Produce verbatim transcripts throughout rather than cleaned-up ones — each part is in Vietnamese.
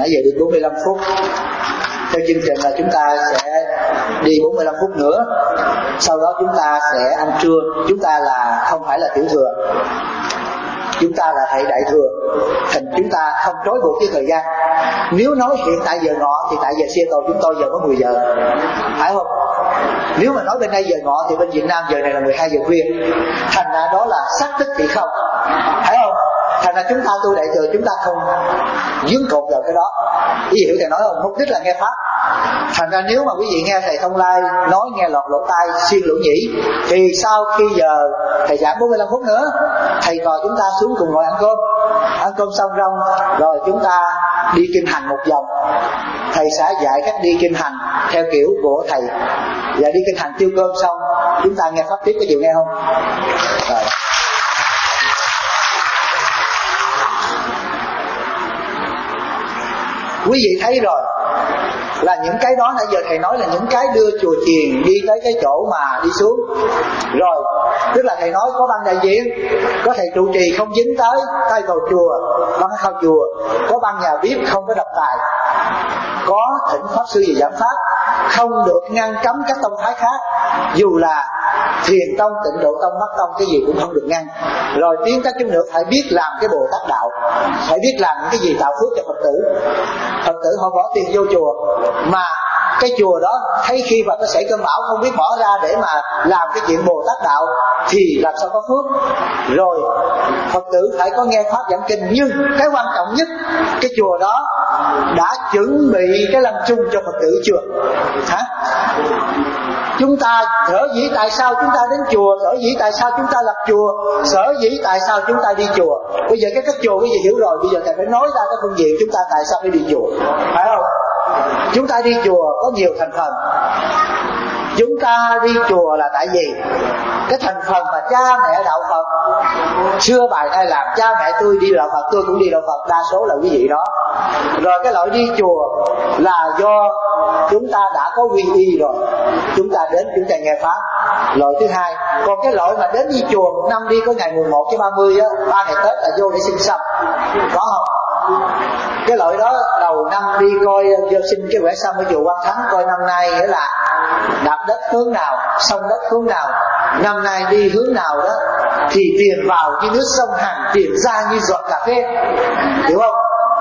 Nãy giờ được bốn mươi lăm phút. Theo chương trình là chúng ta sẽ đi bốn mươi lăm phút nữa. Sau đó chúng ta sẽ ăn trưa. Chúng ta là không phải là tiểu thừa, chúng ta là thầy đại thừa, thành chúng ta không trói buộc với thời gian. Nếu nói hiện tại giờ ngọ thì tại giờ Seattle chúng tôi giờ có mười giờ, phải không? Nếu mà nói bên đây giờ ngọ thì bên Việt Nam giờ này là mười hai giờ khuya. Thành ra đó là xác tích thì không, phải không? Thành ra chúng ta tu đại thừa chúng ta không dướng cột vào cái đó. Quý vị hiểu thầy nói không? Mục đích là nghe pháp. Thành ra nếu mà quý vị nghe thầy Thông Lai nói nghe lọt lỗ tai xuyên lỗ nhĩ, thì sau khi giờ thầy giảng bốn mươi lăm phút nữa, thầy trò chúng ta xuống cùng ngồi ăn cơm. Ăn cơm xong rong rồi chúng ta đi kinh hành một vòng. Thầy sẽ dạy cách đi kinh hành theo kiểu của thầy. Và đi kinh hành tiêu cơm xong chúng ta nghe pháp tiếp, có chịu nghe không? Rồi. Quý vị thấy rồi, là những cái đó nãy giờ thầy nói là những cái đưa chùa chiền đi tới cái chỗ mà đi xuống. Rồi, tức là thầy nói có ban đại diện, có thầy trụ trì không dính tới tay cầu chùa, ban khao chùa, có ban nhà bếp không có độc tài, có thỉnh pháp sư về giảng pháp, không được ngăn cấm các tông phái khác, dù là Thiền tông, Tịnh Độ tông, Bắc tông, cái gì cũng không được ngăn. Rồi tiến tới chúng được phải biết làm cái Bồ Tát đạo, phải biết làm những cái gì tạo phước cho Phật tử. Phật tử họ bỏ tiền vô chùa, mà cái chùa đó thấy khi mà có xảy cơn bão không biết bỏ ra để mà làm cái chuyện Bồ Tát đạo thì làm sao có phước. Rồi Phật tử phải có nghe pháp giảng kinh, nhưng cái quan trọng nhất, cái chùa đó đã chuẩn bị cái lâm chung cho Phật tử chưa? Hả? Chúng ta sở dĩ tại sao chúng ta đến chùa, sở dĩ tại sao chúng ta lập chùa, sở dĩ tại sao chúng ta đi chùa. Bây giờ cái cách chùa quý vị hiểu rồi, bây giờ thầy phải nói ra cái phương diện chúng ta tại sao phải đi chùa, phải không? Chúng ta đi chùa có nhiều thành phần. Chúng ta đi chùa là tại vì cái thành phần mà cha mẹ đạo Phật xưa bài nay làm, cha mẹ tôi đi đạo Phật, tôi cũng đi đạo Phật, đa số là quý vị đó. Rồi cái loại đi chùa là do chúng ta đã có quy y rồi, chúng ta đến chúng ta nghe pháp. Loại thứ hai, còn cái loại mà đến đi chùa một năm đi có ngày mùng một với ba mươi á, ba ngày Tết là vô để xin xăm, có không? Cái loại đó đầu năm đi coi vô xin cái quẻ xăm ở chùa Quan Thắng, coi năm nay nghĩa là đạp đất hướng nào, sông đất hướng nào, năm nay đi hướng nào đó, thì tiền vào như nước sông Hằng, tiền ra như giọt cà phê, hiểu không?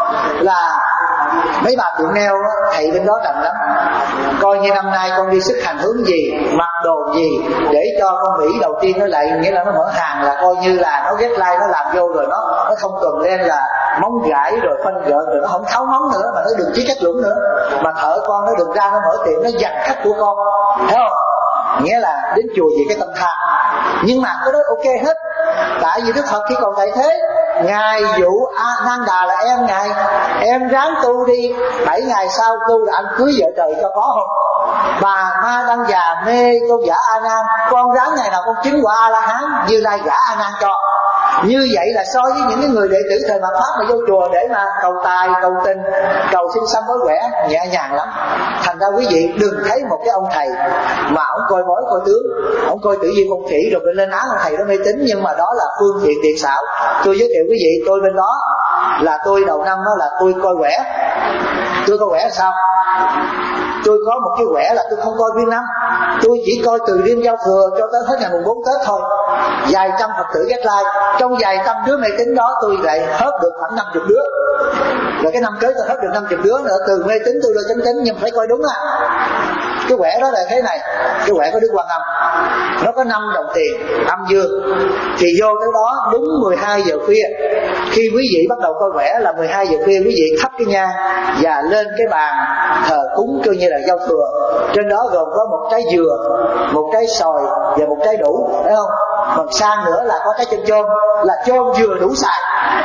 Là mấy bà tụi neo thầy bên đó rành lắm, coi như năm nay con đi xuất hành hướng gì, mặc đồ gì, để cho con Mỹ đầu tiên nó lại, nghĩa là nó mở hàng là coi như là nó ghét like, nó làm vô rồi nó nó không cần lên là móng gãi rồi phân gợn rồi nó không tháo móng nữa, mà nó đừng chí cách Dũng nữa, mà thợ con nó đừng ra nó mở tiệm nó giành khách của con, thấy không? Nghĩa là đến chùa vì cái tâm tham. Nhưng mà cái đó ok hết, tại vì Đức Phật khi còn tại thế, ngài dụ A Nan Đà là em ngài, em ráng tu đi, bảy ngày sau tu là anh cưới vợ trời cho có không? Bà Ma Đăng Già mê tôn giả A Nan, con ráng ngày nào con chứng quả A La Hán, Như Lai gả A Nan cho. Như vậy là so với những cái người đệ tử thời mạt Pháp mà vô chùa để mà cầu tài, cầu tình, cầu xin xăm với quẻ, nhẹ nhàng lắm. Thành ra quý vị đừng thấy một cái ông thầy mà ông coi bói coi tướng, ông coi tử vi phong thủy rồi bên lên án ông thầy đó mê tín, nhưng mà đó là phương tiện tiền xảo. Tôi giới thiệu quý vị, tôi bên đó là tôi đầu năm đó là tôi coi quẻ. Tôi coi quẻ là sao? Tôi có một cái quẻ là tôi không coi nguyên năm, tôi chỉ coi từ đêm giao thừa cho tới hết ngày mùng bốn Tết thôi. Vài trăm Phật tử ghét like, trong vài trăm đứa mê tín đó tôi lại hết được khoảng năm mươi đứa. Rồi cái năm kế tôi hết được năm mươi đứa nữa, từ mê tín tôi lên chánh tín, nhưng phải coi đúng á. Cái quẻ đó là thế này, cái quẻ có Đức Quan Âm, nó có năm đồng tiền âm dương, thì vô cái đó đúng mười hai giờ khuya, khi quý vị bắt đầu coi quẻ là mười hai giờ khuya, quý vị thắp cái nhang và lên cái bàn thờ cúng coi như là giao thừa. Trên đó gồm có một trái dừa, một trái xoài và một trái đủ, thấy không? Còn sang nữa là có trái chôm chôm, là chôm dừa đủ xài.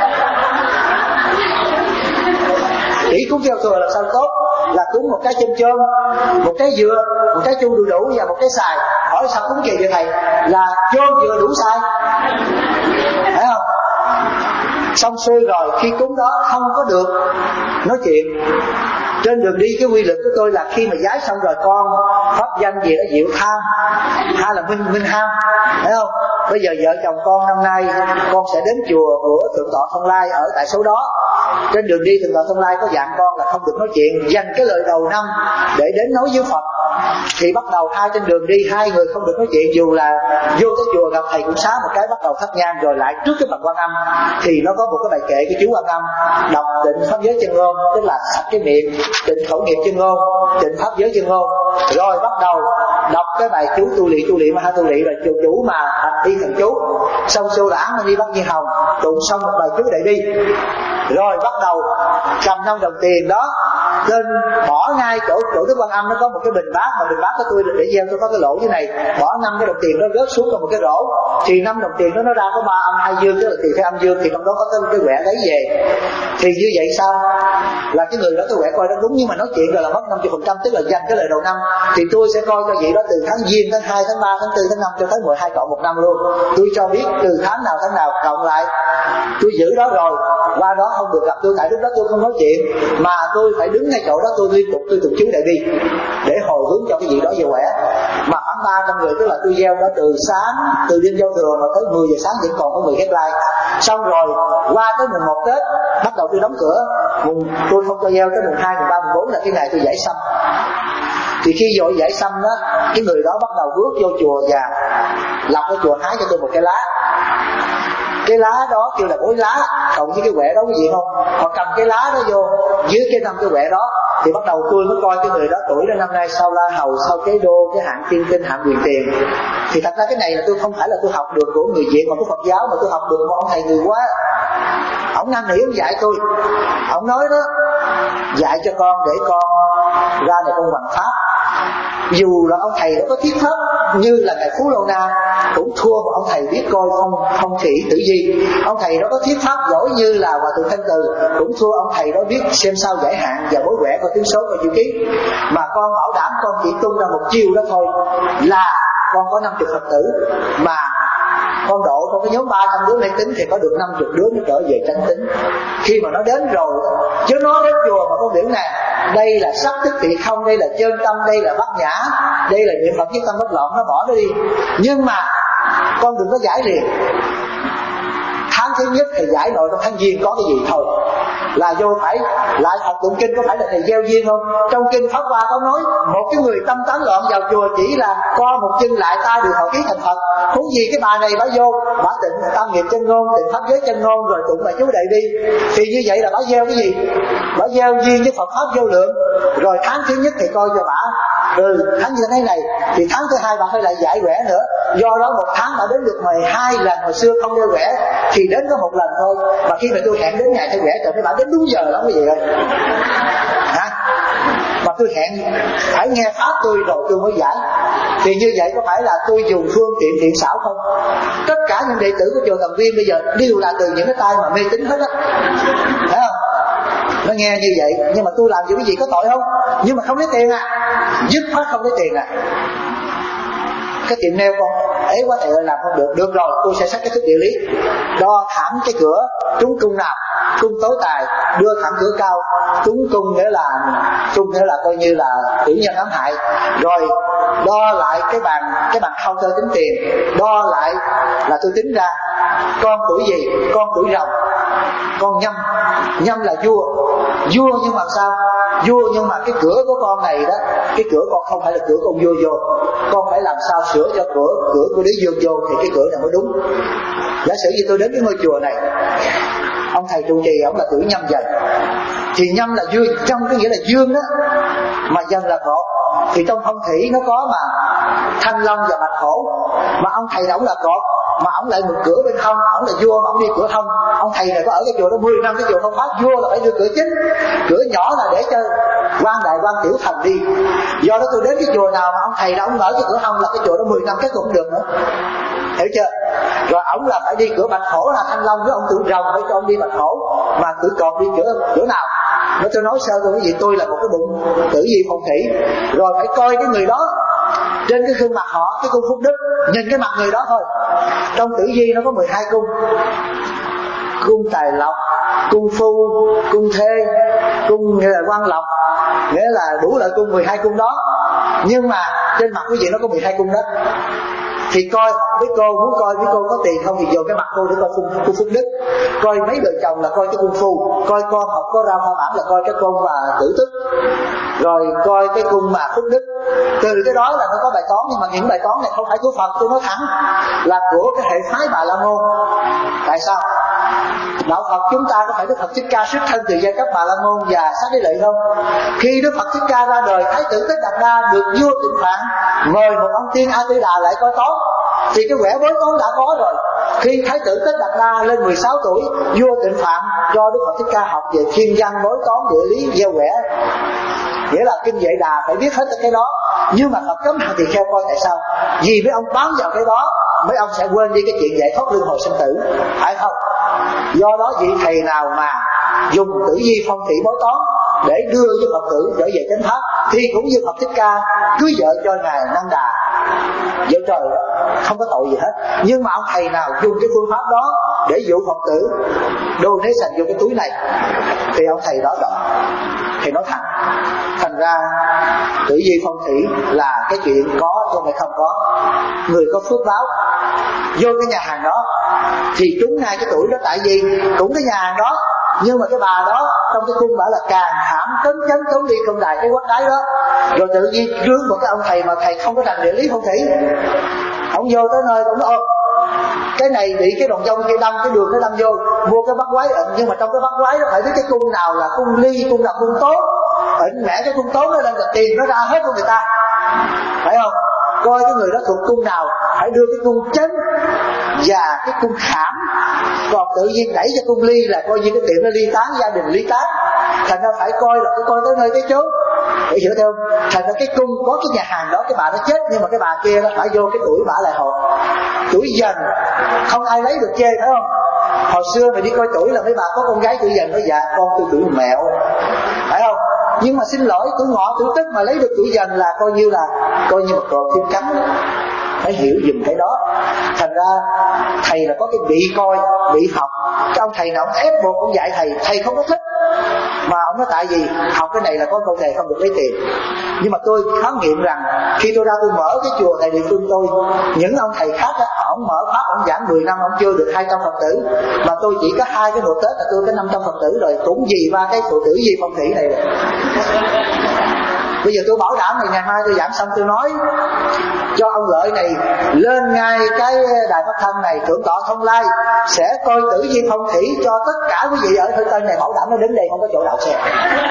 Chỉ cúng giao thừa là sao tốt, là cúng một cái chôm chôm, một cái dừa, một cái chu đủ đủ và một cái xài. Hỏi sao cúng gì vậy thầy? Là chôm dừa đủ xài, thấy không? Xong xuôi rồi, khi cúng đó không có được nói chuyện. Trên đường đi cái quy luật của tôi là khi mà giái xong rồi con pháp danh gì đó diệu tham, hay là minh minh ham, thấy không? Bây giờ vợ chồng con năm nay con sẽ đến chùa của Thượng tọa Thông Lai ở tại số đó, trên đường đi Thượng Tọa Tương Lai có dặn con là không được nói chuyện, dành cái lời đầu năm để đến nói với Phật. Thì bắt đầu hai trên đường đi hai người không được nói chuyện, dù là vô tới chùa gặp thầy cũng xá một cái, bắt đầu thắp nhang rồi lại trước cái bàn Quan Âm thì nó có một cái bài kệ của chú Quan Âm, đọc tịnh pháp giới chân ngôn, tức là sạch cái miệng, tịnh khẩu nghiệp chân ngôn, tịnh pháp giới chân ngôn, rồi bắt đầu đọc cái bài chú tu lị tu lị ma ha tu lị, là chú chú mà đi thần chú, xong xô lãng đi bắt Nhiên Hồng, tụng xong một bài chú đại bi, rồi bắt đầu cầm năm đồng tiền đó lên bỏ ngay chỗ chỗ Đức Quan Âm. Nó có một cái bình bát, mà bình bát của tôi để gieo tôi có cái lỗ như này, bỏ năm cái đồng tiền nó rớt xuống trong một cái rổ, thì năm đồng tiền đó nó ra có ba âm hai dương, tức là tiền phải âm dương, thì trong đó có cái, cái quẻ lấy về. Thì như vậy sao là cái người đó tôi quẻ coi nó đúng, nhưng mà nói chuyện rồi là mất năm mươi phần trăm, tức là dành cái lời đầu năm thì tôi sẽ coi cái gì đó từ tháng Giêng tháng hai tháng ba tháng tư tháng năm cho tới mười hai cộng một năm luôn. Tôi cho biết từ tháng nào tháng nào cộng lại, tôi giữ đó rồi qua đó không được gặp tôi, tại lúc đó tôi không nói chuyện mà tôi phải đứng ngay chỗ đó tôi liên tục tôi tụng chú đại bi để hồi hướng cho cái gì đó về khỏe. Mà khoảng ba trăm người, tức là tôi gieo đó từ sáng, từ đêm giao thừa mà tới mười giờ sáng vẫn còn có người headline. Xong rồi qua tới mùng một Tết bắt đầu tôi đóng cửa, mùng tôi không cho gieo tới mùng hai, mùng ba, mùng bốn là cái ngày tôi giải sâm. Thì khi vô giải sâm đó, cái người đó bắt đầu bước vô chùa và lập ở chùa hái cho tôi một cái lá. Cái lá đó kêu là bối lá, cộng với cái quẻ đó quý vị không? Họ cầm cái lá đó vô dưới cái năm cái quẻ đó, thì bắt đầu tôi mới coi cái người đó tuổi đó năm nay sau la hầu, sau cái đô, cái hạng tiên tinh, hạng quyền tiền. Thì thật ra cái này là tôi không phải là tôi học được của người Việt mà của Phật giáo, mà tôi học được một ông thầy người quá. Ông năn nỉ ông dạy tôi, ông nói đó, dạy cho con để con ra này con hoằng pháp. Dù là ông thầy đó có thiết pháp như là ngài Phú Lô Na cũng thua một ông thầy biết coi không không khỉ tử vi. Ông thầy đó có thiết pháp giỏi như là Hòa Thượng Thanh Từ cũng thua ông thầy đó biết xem sao giải hạn và bối quẻ coi tiếng số coi chữ ký. Mà con bảo đảm con chỉ tung ra một chiêu đó thôi là con có năm mươi Phật tử, mà con độ con cái nhóm ba trăm đứa mê tín thì có được năm mươi đứa mới trở về chánh tín. Khi mà nó đến rồi, chứ nó đến chùa mà con biểu này, đây là sắc tức thị không, đây là chân tâm, đây là bát nhã, đây là niệm Phật với tâm bất loạn, nó bỏ nó đi. Nhưng mà con đừng có giải liền. Tháng thứ nhất thì giải nội trong tháng Giêng có cái gì thôi là vô phải lại học tụng kinh. Có phải là thầy gieo duyên không? Trong kinh Pháp Hoa có nói một cái người tâm tán loạn vào chùa chỉ là co một chân lại ta được họ ký thành Phật. Huống gì cái bà này bà vô bà tịnh tam nghiệp chân ngôn, tịnh pháp giới chân ngôn, rồi tụng bài chú đại bi. Thì như vậy là bà gieo cái gì? Bà gieo duyên với Phật pháp vô lượng. Rồi tháng thứ nhất thì coi cho bà ừ tháng như thế này, thì tháng thứ hai bà phải lại giải quẻ nữa. Do đó một tháng bà đến được mười hai lần, hồi xưa không đeo quẻ thì đến có một lần thôi. Mà khi mà tôi hẹn đến ngày thay quẻ trời, mấy bà đến đúng giờ lắm quý vị ơi. Hả? Mà tôi hẹn phải nghe pháp tôi rồi tôi mới giải. Thì như vậy có phải là tôi dùng phương tiện thiện xảo không? Tất cả những đệ tử của chùa Tầm Viên bây giờ đều là từ những cái tay mà mê tín hết á, thấy không? Nó nghe như vậy, nhưng mà tôi làm gì cái gì có tội không? Nhưng mà không lấy tiền à, dứt khoát không lấy tiền à. Cái tiệm nail con ấy quá thầy ơi làm không được. Được rồi, tôi sẽ xét cái thức địa lý, đo thẳng cái cửa trúng cung nào, cung tối tài, đưa thẳng cửa cao, trúng cung nghĩa là cung nghĩa là coi như là tiểu nhân ám hại. Rồi đo lại cái bàn cái bàn thao tơ tính tiền, đo lại là tôi tính ra con tuổi gì, con tuổi rồng, con nhâm, nhâm là vua, vua nhưng mà sao? Vua nhưng mà cái cửa của con này đó, cái cửa con không phải là cửa con vua vô, con phải làm sao sửa cho cửa cửa của đế dương vô thì cái cửa này mới đúng. Giả sử như tôi đến cái ngôi chùa này, ông thầy trụ trì ông là tuổi nhâm dần, thì nhâm là dương, nhâm có nghĩa là dương đó, mà dần là thổ. Thì trong phong thủy nó có mà thanh long và bạch hổ, mà ông thầy ổng là cột, mà ông lại một cửa bên hông, ông là vua mà ông đi cửa hông. Ông thầy này có ở cái chùa đó mười năm, cái chùa không phát, vua là phải đưa cửa chính, cửa nhỏ là để cho quan đại quan tiểu thành đi. Do đó tôi đến cái chùa nào mà ông thầy đó ông mở cái cửa hông là cái chùa đó mười năm cái cũng được nữa, hiểu chưa? Rồi ông là phải đi cửa bạch hổ là thanh long, với ông tự rồng phải cho ông đi bạch hổ, mà cửa cọp đi cửa cửa nào? Nó tôi nói sơ thôi cái gì, tôi là một cái bụng tử vi phong thủy. Rồi phải coi cái người đó trên cái gương mặt họ, cái cung phúc đức, nhìn cái mặt người đó thôi. Trong tử vi nó có mười hai cung: cung tài lộc, cung phu, cung thê, cung nghĩa là quan lộc, nghĩa là đủ loại cung, mười hai cung đó. Nhưng mà trên mặt quý vị nó có mười hai cung đó. Thì coi với cô, muốn coi với cô có tiền không thì vô cái mặt cô để coi cung, cung phúc đức. Coi mấy đời chồng là coi cái cung phu. Coi con học có ra hoa mãn là coi cái cung mà tử tức. Rồi coi cái cung mà phúc đức. Từ cái đó là nó có bài toán. Nhưng mà những bài toán này không phải của Phật, tôi nói thẳng, là của cái hệ phái Bà La Môn. Tại sao? Đạo Phật chúng ta có phải Đức Phật Thích Ca xuất thân từ giai cấp Bà La Môn và Xá Đế Lợi không? Khi Đức Phật Thích Ca ra đời, Thái tử Tất Đạt Đa được vua Tịnh Phạn mời một ông tiên A Tư Đà lại coi toán, thì cái quẻ bói toán đã có rồi. Khi Thái tử Tất Đạt Đa lên mười sáu tuổi, vua Tịnh Phạn cho Đức Phật Thích Ca học về thiên văn, bói toán, địa lý, gieo quẻ, nghĩa là kinh Vệ Đà phải biết hết cái đó. Nhưng mà Phật cấm thì theo coi tại sao? Vì mấy ông bám vào cái đó, mấy ông sẽ quên đi cái chuyện giải thoát luân hồi sinh tử, phải không? Do đó vị thầy nào mà dùng tử vi phong thủy bói toán để đưa với Phật tử trở về chánh pháp thì cũng như Phật Thích Ca cưới vợ cho ngài Năng Đà, vợ trời không có tội gì hết. Nhưng mà ông thầy nào dùng cái phương pháp đó để dụ Phật tử đô nế sành vô cái túi này thì ông thầy đó đỏ, thầy nói thẳng. Thành ra tử vi phong thủy là cái chuyện có chứ không có. Người có phước báo vô cái nhà hàng đó thì trúng ngay cái tuổi đó, tại vì cũng cái nhà hàng đó, nhưng mà cái bà đó trong cái cung bảo là càng hãm tấn chấn trốn đi công đài cái quát đáy đó. Rồi tự nhiên rước một cái ông thầy mà thầy không có rành địa lý phong thủy, ông vô tới nơi cũng nói cái này bị cái đòn dông kia đâm, cái đường nó đâm vô, mua cái bắt quái ẩn, nhưng mà trong cái bắt quái nó phải biết cái cung nào là cung ly, cung nào cung tốt, ẩn mẹ cái cung tốt nó lên là tiền nó ra hết của người ta, phải không? Coi cái người đó thuộc cung nào, phải đưa cái cung chấn và cái cung khảm. Còn tự nhiên đẩy cho cung ly là coi như cái tiệm nó ly tán, gia đình ly tán. Thành ra phải coi là phải coi tới nơi tới chốn, để hiểu theo. Thành ra cái cung có cái nhà hàng đó, cái bà nó chết, nhưng mà cái bà kia nó phải vô cái tuổi bả lại hồn, tuổi dần không ai lấy được chê, phải không? Hồi xưa mày đi coi tuổi là mấy bà có con gái tuổi dần nói dạ con tôi tuổi mẹo, phải không? Nhưng mà xin lỗi, tuổi ngọ tuổi tức mà lấy được tuổi dần là coi như là coi như một cột thêm cắn, phải hiểu dùm cái đó. Thành ra thầy là có cái bị coi, bị học. Cái ông thầy nào ông ép buộc ông dạy thầy, thầy không có thích, mà ông nói tại vì học cái này là có câu thầy không được lấy tiền. Nhưng mà tôi khám nghiệm rằng khi tôi ra tôi mở cái chùa tại địa phương tôi, những ông thầy khác đó, ông mở pháp ông giảng mười năm ông chưa được hai trăm Phật tử, mà tôi chỉ có hai cái nội Tết là tôi có năm trăm Phật tử rồi, cũng vì ba cái phụ tử vi phong thủy này rồi. Bây giờ tôi bảo đảm này, ngày mai tôi giảng xong tôi nói cho ông Lợi này lên ngay cái đài phát thanh này, thượng tọa Thông Lai sẽ coi tử vi phong thủy cho tất cả quý vị ở Thư Tân này, bảo đảm nó đến đây không có chỗ đậu xe.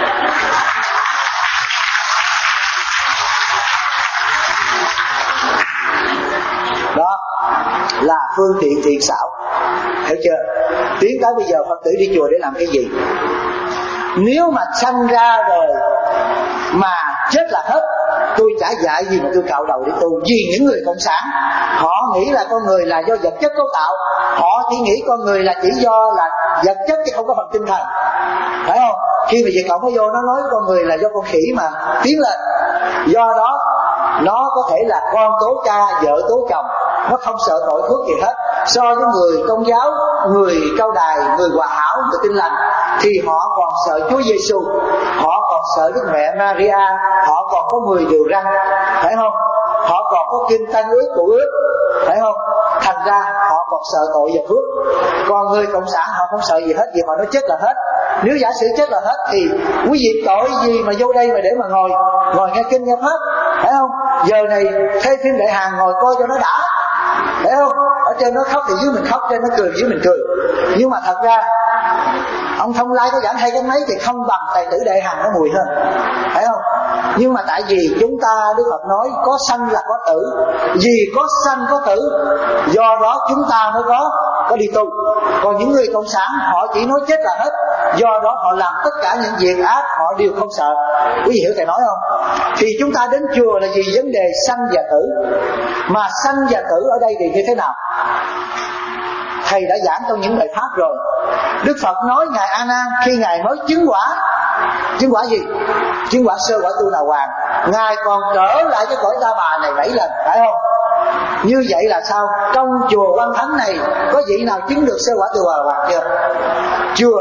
Đó là phương tiện thiện xảo, hiểu chưa? Tiến tới bây giờ Phật tử đi chùa để làm cái gì? Nếu mà sanh ra rồi mà chết là hết, tôi chả dạy gì mà tôi cạo đầu để tu. Vì những người cộng sản họ nghĩ là con người là do vật chất cấu tạo, họ chỉ nghĩ con người là chỉ do là vật chất chứ không có phần tinh thần, phải không? Khi mà Việt Cộng nó vô nó nói con người là do con khỉ mà tiến lên, do đó nó có thể là con tố cha, vợ tố chồng, nó không sợ tội phước gì hết. So với người công giáo, người cao đài, người hòa hảo, người tin lành thì họ còn sợ Chúa Giêsu, họ còn sợ Đức Mẹ Maria, họ còn có mười điều răn, phải không? Họ còn có kinh Tăng ước, Cụ ước, phải không? Thành ra họ còn sợ tội và phước. Còn người cộng sản họ không sợ gì hết, vì họ nói chết là hết. Nếu giả sử chết là hết thì quý vị tội gì mà vô đây mà để mà ngồi ngồi nghe kinh nghe pháp, phải không? Giờ này thuê phim Đại Hàn ngồi coi cho nó đã, phải không? Ở trên nó khóc thì dưới mình khóc, trên nó cười dưới mình cười. Nhưng mà thật ra ông Thông Lai có giảng hay cái mấy thì không bằng Tài tử Đại Hàn nó mùi hơn, phải không? Nhưng mà tại vì chúng ta, Đức Phật nói có sanh là có tử, vì có sanh có tử, do đó chúng ta mới có có đi tu. Còn những người cộng sản họ chỉ nói chết là hết, do đó họ làm tất cả những việc ác họ đều không sợ. Quý vị hiểu thầy nói không? Thì chúng ta đến chùa là vì vấn đề sanh và tử. Mà sanh và tử ở đây thì như thế nào? Thầy đã giảng trong những bài pháp rồi. Đức Phật nói ngài A Nan khi ngài mới chứng quả, chứng quả gì? Chứng quả sơ quả Tu Đà Hoàng, ngài còn trở lại cái cõi Ta Bà này bảy lần, phải không? Như vậy là sao? Trong chùa Quan Thánh này có vị nào chứng được sơ quả Tu Đà Hoàng chưa? Chưa.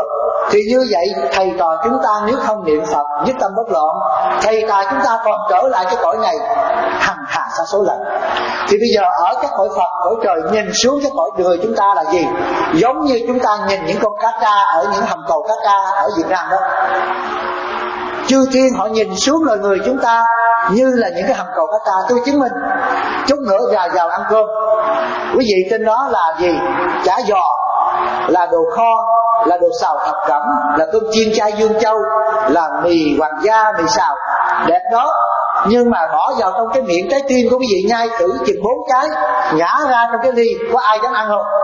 Thì như vậy thầy trò chúng ta nếu không niệm Phật nhất tâm bất loạn, thầy trò chúng ta còn trở lại cái cõi này hằng hà sa số lần. Thì bây giờ ở các cõi Phật, cõi trời nhìn xuống cái cõi người chúng ta là gì? Giống như chúng ta nhìn những con cá tra ở những hầm cầu cá tra ở Việt Nam đó. Chư thiên họ nhìn xuống lời người chúng ta như là những cái hầm cầu cá tra. Tôi chứng minh chút nữa vào vào ăn cơm, quý vị trên đó là gì? Chả giò, là đồ kho, là đồ xào thập cẩm, là cơm chiên chay Dương Châu, là mì hoàng gia, mì xào đẹp đó. Nhưng mà bỏ vào trong cái miệng trái tim của quý vị nhai thử chừng bốn cái, nhả ra trong cái ly, có ai dám ăn không?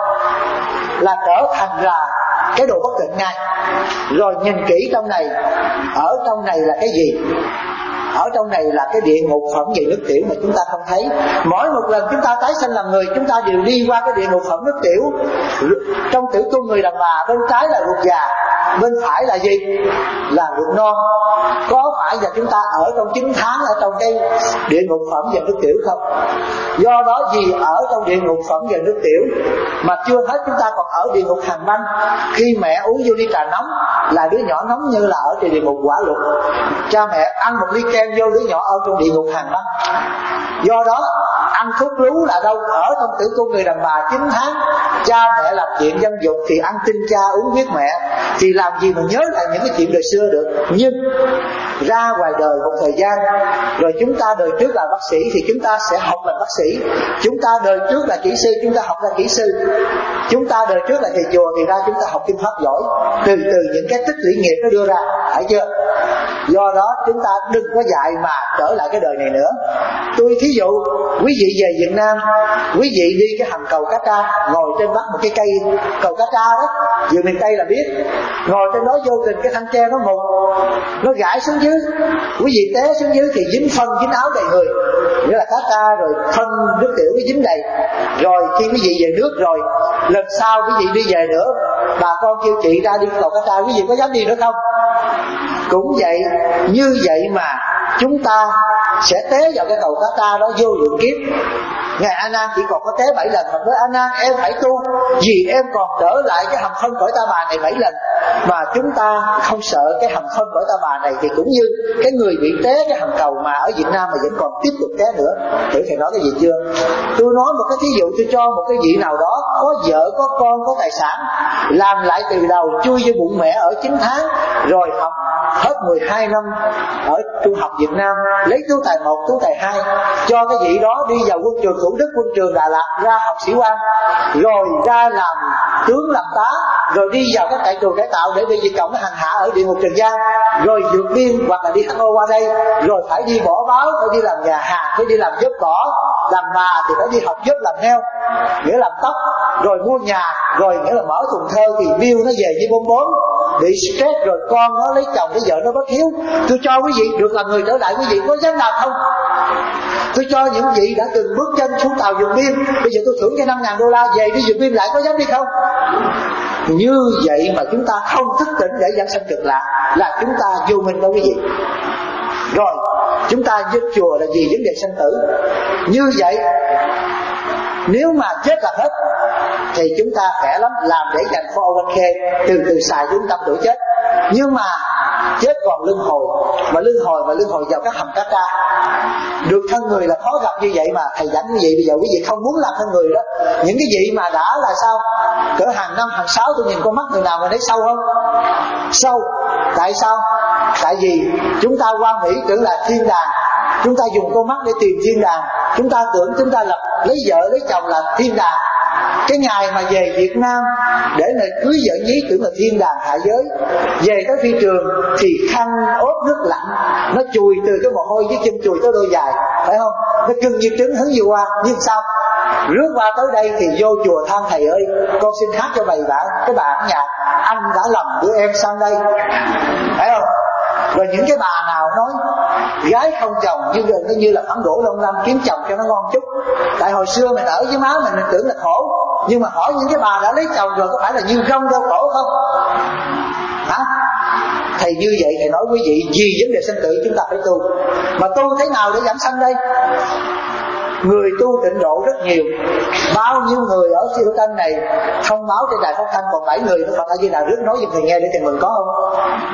Là trở thành là cái đồ bất tịnh ngay. Rồi nhìn kỹ trong này, ở trong này là cái gì? Ở trong này là cái địa ngục phẩm về nước tiểu mà chúng ta không thấy. Mỗi một lần chúng ta tái sanh làm người, chúng ta đều đi qua cái địa ngục phẩm nước tiểu. Trong tử cung người đàn bà, bên trái là ruột già, bên phải là gì? Là ruột non. Có phải là chúng ta ở trong chín tháng ở trong cái địa ngục phẩm về nước tiểu không? Do đó vì ở trong địa ngục phẩm về nước tiểu mà chưa hết, chúng ta còn ở địa ngục hàng băng. Khi mẹ uống vô ly trà nóng là đứa nhỏ nóng như là ở địa ngục quả lục. Cha mẹ ăn một ly kem vô, đứa nhỏ ở trong địa ngục hàng băng. Do đó ăn thuốc lú là đâu? Ở trong tử cung người đàn bà chín tháng. Cha mẹ làm chuyện dâm dục thì ăn tinh cha uống huyết mẹ, thì làm gì mà nhớ lại những cái chuyện đời xưa được. Nhưng ra ngoài đời một thời gian rồi, chúng ta đời trước là bác sĩ thì chúng ta sẽ học làm bác sĩ. Chúng ta đời trước là kỹ sư, chúng ta học ra kỹ sư. Chúng ta đời trước là thầy chùa thì ra chúng ta học kinh pháp giỏi. Từ từ những cái tích lũy nghiệp nó đưa ra, phải chưa? Do đó chúng ta đừng có dạy mà trở lại cái đời này nữa. Tôi thí dụ quý vị về Việt Nam, quý vị đi cái hầm cầu cá tra, ngồi trên bắt một cái cây cầu cá tra đó, về miền Tây là biết. Ngồi trên đó vô tình cái thanh tre nó mục, nó gãi xuống dưới, quý vị té xuống dưới thì dính phân dính áo đầy người, nghĩa là cá tra rồi phân nước tiểu nó dính đầy. Rồi khi quý vị về nước rồi, lần sau quý vị đi về nữa, bà con kêu chị ra đi cầu cá tra, quý vị có dám đi nữa không? Cũng vậy, như vậy mà chúng ta sẽ té vào cái cầu cá tra đó vô lượng kiếp. Ngài A Nan chỉ còn có té bảy lần, mà nói A Nan em phải tu, vì em còn trở lại cái hầm phân cõi ta bà này bảy lần. Mà chúng ta không sợ cái hầm phân cõi ta bà này, thì cũng như cái người bị té cái hầm cầu mà ở Việt Nam mà vẫn còn tiếp tục té nữa. Thử thầy nói cái gì chưa? Tôi nói một cái thí dụ, tôi cho một cái vị nào đó có vợ, có con, có tài sản, làm lại từ đầu, chui vô bụng mẹ ở chín tháng, rồi học hết mười hai năm ở trung học Việt Nam, lấy tú tài một, tú tài hai, cho cái vị đó đi vào quân trường Thủ Đức, quân trường Đà Lạt, ra học sĩ quan, rồi ra làm tướng làm tá, rồi đi vào các trại tù cải tạo để bị diệt cộng hành hạ ở địa ngục Trần gian, rồi vượt biên hoặc là đi hát ô qua đây, rồi phải đi bỏ báo, phải đi làm nhà hàng, phải đi làm giúp cỏ, làm bà thì phải đi học giúp làm heo, nghĩa làm tóc, rồi mua nhà, rồi nghĩa là mở thùng thơ thì bill nó về với bom bốn, bị stress, rồi con nó lấy chồng, cái vợ nó bất hiếu. Tôi cho quý vị được làm người trở lại, quý vị có dám làm không? Tôi cho những vị đã từng bước chân xuống tàu vượt biên, bây giờ tôi thưởng cho năm ngàn đô la về đi vượt biên lại, có dám đi không? Như vậy mà chúng ta không thức tỉnh để dẫn sanh cực lạc là chúng ta vô minh đó quý vị. Rồi chúng ta vô chùa là vì vấn đề sanh tử. Như vậy nếu mà chết là hết thì chúng ta khỏe lắm, làm để dành for one k, từ từ xài đến tâm tuổi chết. Nhưng mà chết còn luân hồi, mà luân hồi và luân hồi vào các hầm cá tra. Được thân người là khó gặp như vậy mà thầy dẫn quý vị. Bây giờ quý vị không muốn làm thân người đó. Những cái vị mà đã là sao, cỡ hàng năm hàng sáu tôi nhìn con mắt người nào mà thấy sâu không? Sâu. Tại sao? Tại vì chúng ta qua Mỹ tưởng là thiên đàng, chúng ta dùng con mắt để tìm thiên đàng. Chúng ta tưởng chúng ta lập lấy vợ lấy chồng là thiên đàng. Cái ngày mà về Việt Nam để lời cưới vợ nhí tưởng là thiên đàng hạ giới. Về tới phi trường thì khăn ốp nước lạnh, nó chùi từ cái mồ hôi dưới chân chùi tới đôi giày, phải không? Nó cưng như trứng hứng như hoa. Nhưng sao? Rước qua tới đây thì vô chùa than thầy ơi, con xin hát cho bầy bạn. Cái bạn nhạc anh đã lầm đưa em sang đây, phải không? Rồi những cái bà nào nói gái không chồng như gần nó như là phản đổ lông lâm, kiếm chồng cho nó ngon chút. Tại hồi xưa mình ở với má mình mình tưởng là khổ, nhưng mà hỏi những cái bà đã lấy chồng rồi có phải là như rong đau khổ không? Hả? Thầy như vậy thầy nói quý vị, vì vấn đề sinh tử chúng ta phải tu. Mà tu thế nào để giảm sanh đây? người tu tịnh độ rất nhiều. Bao nhiêu người ở siêu tân này thông báo trên đài phát thanh, còn bảy người nó Phật A Di Đà rước nói giùm thầy nghe để thầy mừng, có không?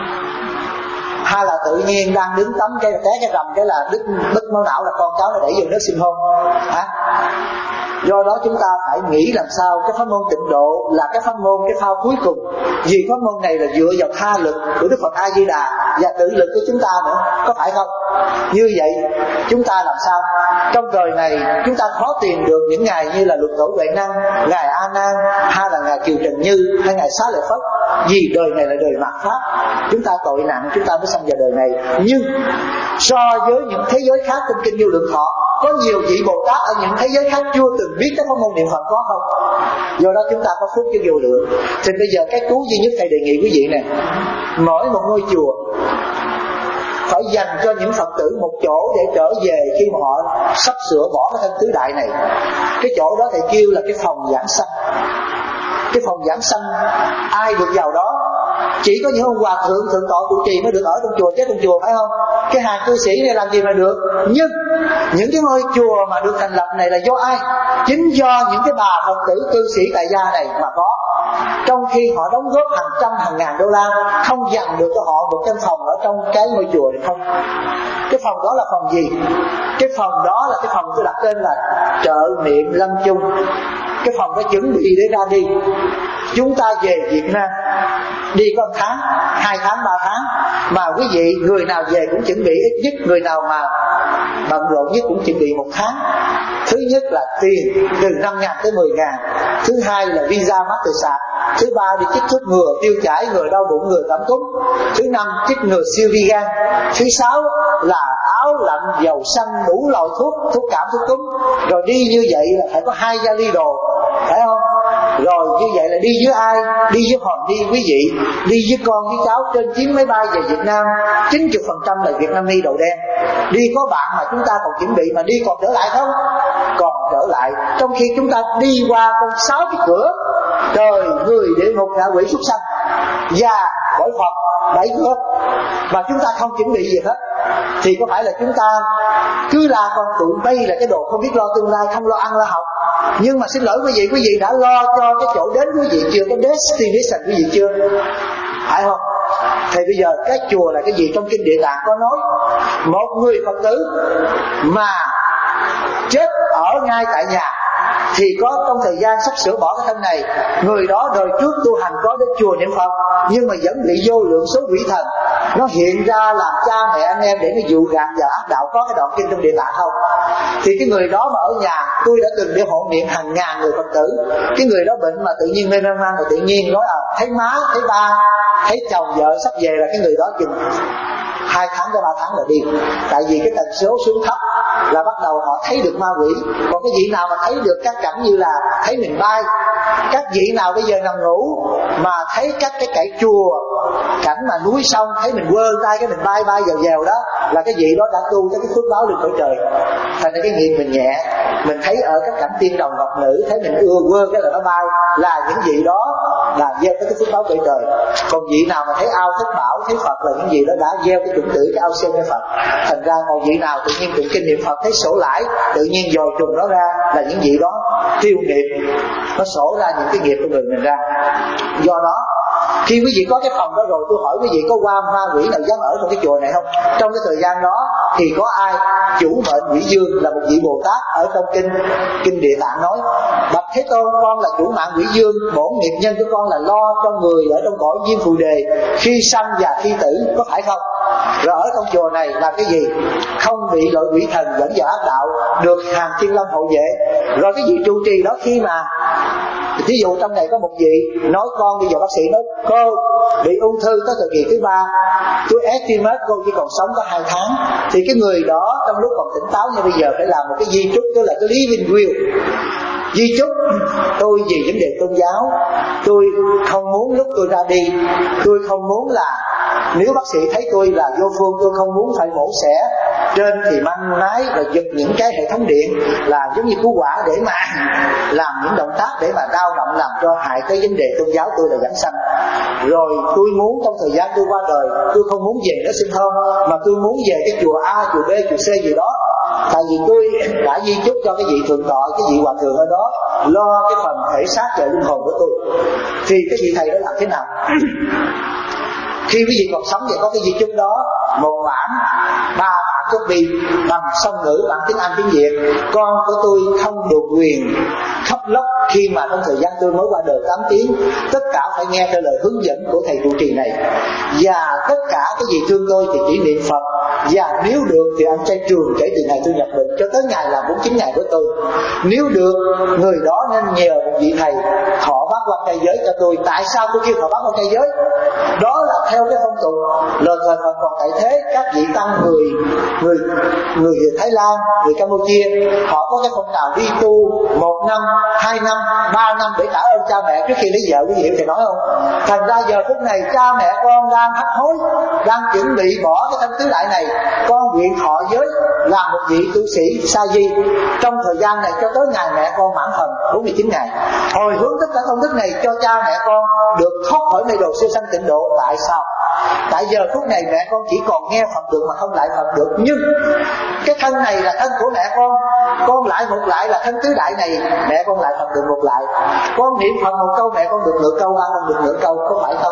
Hay là tự nhiên đang đứng tắm cái té cái rầm cái là đứt đứt máu não, là con cháu nó đẩy vô nước sinh hôn hả? Do đó chúng ta phải nghĩ làm sao cái pháp môn tịnh độ là cái pháp môn cái phao cuối cùng, vì pháp môn này là dựa vào tha lực của Đức Phật A Di Đà và tự lực của chúng ta nữa, có phải không? Như vậy chúng ta làm sao trong đời này chúng ta khó tìm được những ngài như là Luật Tổ Huệ Năng, ngài A Nan, hay là ngài Kiều Trần Như, hay ngài Xá Lợi Phất, vì đời này là đời mạt pháp, chúng ta tội nặng chúng ta mới sanh vào đời này. Nhưng so với những thế giới khác trong kinh Vô Lượng Thọ, có nhiều vị Bồ Tát ở những thế giới khác chưa từng biết cái pháp môn niệm Phật, có không? Do đó chúng ta có phước cho vô lượng. Thì bây giờ cái cứu duy nhất thầy đề nghị quý vị nè, mỗi một ngôi chùa phải dành cho những Phật tử một chỗ để trở về khi mà họ sắp sửa bỏ cái thân tứ đại này. Cái chỗ đó thầy kêu là cái phòng giảng sanh. Cái phòng giảng sanh ai được vào đó? Chỉ có những ông hòa thượng thượng tọa trụ trì mới được ở trong chùa, chết trong chùa, phải không? Cái hàng cư sĩ này làm gì mà được? Nhưng những cái ngôi chùa mà được thành lập này là do ai? Chính do những cái bà Phật tử cư sĩ tại gia này mà có. Trong khi họ đóng góp hàng trăm hàng ngàn đô la, không dành được cho họ một căn phòng ở trong cái ngôi chùa này không. Cái phòng đó là phòng gì? Cái phòng đó là cái phòng tôi đặt tên là trợ niệm lâm chung. Cái phòng đó chuẩn bị để ra đi. Chúng ta về Việt Nam đi có một tháng, hai tháng, ba tháng, mà quý vị người nào về cũng chuẩn bị ít nhất, người nào mà bận rộn nhất cũng chuẩn bị một tháng. Thứ nhất là tiền từ năm ngàn tới mười ngàn. Thứ hai là visa Mastercard. Thứ ba đi chích thuốc ngừa tiêu chảy, người đau bụng, người cảm cúm. Thứ năm chích ngừa siêu vi gan. Thứ sáu là áo lạnh, dầu xanh, đủ loại thuốc, thuốc cảm, thuốc cúm. Rồi đi như vậy là phải có hai vali đồ, phải không? Rồi như vậy là đi với ai? Đi với Hoàng Đi quý vị, đi với con với cháu trên chuyến máy bay về Việt Nam. chín mươi phần trăm là Việt Nam đi đầu đen. Đi có bạn mà chúng ta còn chuẩn bị mà đi còn trở lại không? Còn trở lại. Trong khi chúng ta đi qua con sáu cái cửa trời, người địa ngục, ngạ quỷ, súc sanh và cõi Phật, bảy cửa, mà chúng ta không chuẩn bị gì hết, thì có phải là chúng ta cứ la con tụi bay là cái đồ không biết lo tương lai, không lo ăn lo học? Nhưng mà xin lỗi quý vị, quý vị đã lo cho cái chỗ đến quý vị chưa? Cái destination quý vị chưa? Phải không? Thì bây giờ cái chùa là cái gì? Trong kinh Địa Tạng có nói, một người Phật tử mà chết ở ngay tại nhà thì có trong thời gian sắp sửa bỏ cái thân này, người đó đời trước tu hành có đến chùa niệm Phật, nhưng mà vẫn bị vô lượng số quỷ thần nó hiện ra làm cha mẹ anh em để nó dụ gạt vào ác đạo. Có cái đoạn kinh trong Địa Tạng không? Thì cái người đó mà ở nhà, tôi đã từng đi hộ niệm hàng ngàn người Phật tử. Cái người đó bệnh mà tự nhiên mê man man, rồi tự nhiên nói à, thấy má, thấy ba, thấy chồng vợ sắp về, là cái người đó chừng hai tháng tới ba tháng là đi. Tại vì cái tần số xuống thấp là bắt đầu họ thấy được ma quỷ. Còn cái vị nào mà thấy được các cảnh như là thấy mình bay, các vị nào bây giờ nằm ngủ mà thấy các cái cải chùa, cảnh mà núi sông, thấy mình quơ tay cái mình bay bay dèo dèo đó, là cái vị đó đã tu cho cái phước báo lên cõi trời. Thành ra cái nghiệp mình nhẹ. Mình thấy ở các cảnh tiên đồng ngọc nữ, thấy mình ưa quơ cái là nó bay, là những vị đó là gieo cái phước báo cõi trời. Còn vị nào mà thấy ao thất bảo, thấy Phật, là những vị đó đã gieo cái chủng tử cái ao sen với Phật. Thành ra một vị nào tự nhiên tụng kinh niệm Phật thấy sổ lãi, tự nhiên dòi trùng nó ra, là những vị đó tiêu nghiệp, nó sổ ra những cái nghiệp của người mình ra. Do đó khi quý vị có cái phòng đó rồi, tôi hỏi quý vị có qua ma quỷ nào dám ở trong cái chùa này không? Trong cái thời gian đó thì có ai? Chủ mệnh Quỷ Dương là một vị Bồ Tát ở trong kinh kinh Địa Tạng nói: Bạch Thế Tôn, con là chủ mạng Quỷ Dương, bổn nghiệp nhân của con là lo cho người ở trong cõi Diêm Phù Đề khi sanh và khi tử, có phải không? Rồi ở trong chùa này là cái gì? Không bị loại quỷ thần dẫn vào ác đạo, được hàng thiên long hộ vệ. Rồi cái vị trụ trì đó khi mà ví dụ trong này có một vị nói con bây giờ bác sĩ nói cô bị ung thư tới thời kỳ thứ ba, tôi estimate cô chỉ còn sống có hai tháng, thì cái người đó trong lúc còn tỉnh táo như bây giờ phải làm một cái di chúc, tức là cái living will. Di chúc tôi vì vấn đề tôn giáo, tôi không muốn lúc tôi ra đi, tôi không muốn là nếu bác sĩ thấy tôi là vô phương, tôi không muốn phải mổ xẻ trên thì mang nái và giật những cái hệ thống điện là giống như cứu quả để mà làm những động tác để mà đau động làm cho hại cái vấn đề tôn giáo tôi là giảng sanh. Rồi tôi muốn trong thời gian tôi qua đời, tôi không muốn về nó sinh thơm, mà tôi muốn về cái chùa A, chùa B, chùa C gì đó, Tại vì tôi đã di chúc cho cái vị thượng tọa, cái vị hòa thượng ở đó lo cái phần thể xác và linh hồn của tôi. Thì cái vị thầy đó làm thế nào? Khi quý vị còn sống và có cái di chúc đó, một bản ba copy bằng song ngữ, bằng tiếng Anh, tiếng Việt, con của tôi không được quyền khóc lóc khi mà trong thời gian tôi mới qua đời tám tiếng. Tất cả phải nghe theo lời hướng dẫn của thầy trụ trì này. Và tất cả cái gì thương tôi thì chỉ niệm Phật. Và nếu được thì ăn chay trường kể từ ngày tôi nhập định cho tới ngày làm bốn mươi chín ngày của tôi. Nếu được, người đó nên nhờ một vị thầy thọ bát quan trai giới cho tôi. Tại sao tôi kêu thọ bát quan trai giới? Đó là theo cái phong tục lời thời Phật còn tại thế, các vị tăng người người người Thái Lan, người Campuchia, họ có cái phong trào đi tu một năm, hai năm, ba năm để trả ơn cha mẹ trước khi lấy vợ. Quý vị hiểu thầy nói không? Thành ra giờ phút này cha mẹ con đang hấp hối, đang chuẩn bị bỏ cái thân tứ đại này, con nguyện thọ giới làm một vị tu sĩ sa di trong thời gian này cho tới ngày mẹ con mãn thần bốn mươi chín ngày, hồi hướng tất cả công đức này cho cha mẹ con được thoát khỏi mê đồ siêu sanh tịnh độ. Tại sao? Tại giờ phút này mẹ con chỉ còn nghe Phật được mà không lại Phật được. Nhưng cái thân này là thân của mẹ con, con lại một lại là thân tứ đại này, mẹ con lại Phật được một lại. Con niệm Phật một câu, mẹ con được nửa câu, ba con được nửa câu, có phải không?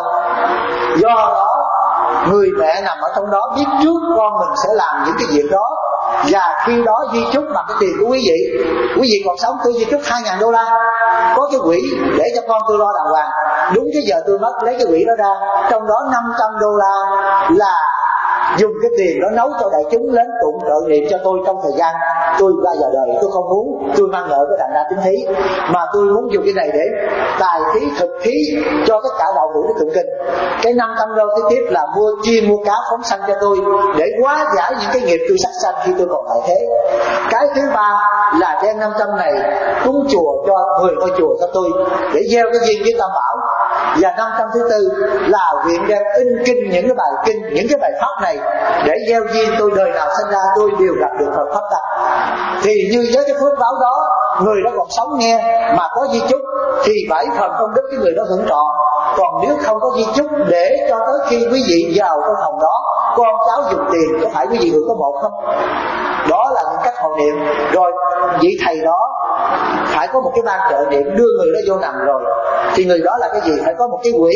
Do đó người mẹ nằm ở trong đó biết trước con mình sẽ làm những cái việc đó, và khi đó di chúc bằng cái tiền của quý vị. Quý vị còn sống tôi di chúc hai ngàn đô la, có cái quỹ để cho con tôi lo đàng hoàng. Đúng cái giờ tôi mất lấy cái quỹ đó ra, trong đó năm trăm đô la là dùng cái tiền đó nấu cho đại chúng lớn tụng trợ niệm cho tôi trong thời gian tôi ra vào đời. Tôi không muốn tôi mang nợ với đàn đa tín thí, mà tôi muốn dùng cái này để tài thí thực thí cho tất cả đạo hữu để tụng kinh. Cái năm trăm đô kế tiếp là mua chiên mua cá phóng sanh cho tôi để hóa giải những cái nghiệp tôi sát sanh khi tôi còn tại thế. Cái thứ ba là đem năm trăm này cúng chùa cho mười ngôi chùa cho tôi để gieo cái duyên với Tam Bảo. Và năm trăm thứ tư là nguyện đem in kinh những cái bài kinh, những cái bài pháp này để gieo duyên tôi đời nào sinh ra tôi đều gặp được Phật pháp tăng. Thì như với cái phước báo đó, người đó còn sống nghe mà có di chúc thì bảy phần công đức cái người đó hưởng trọn. Còn nếu không có di chúc để cho tới khi quý vị vào trong phòng đó con cháu dùng tiền, có phải quý vị hưởng có một không? Đó là những cách hộ niệm. Rồi vị thầy đó phải có một cái ban trợ niệm đưa người đó vô nằm rồi, thì người đó là cái gì? Phải có một cái quỹ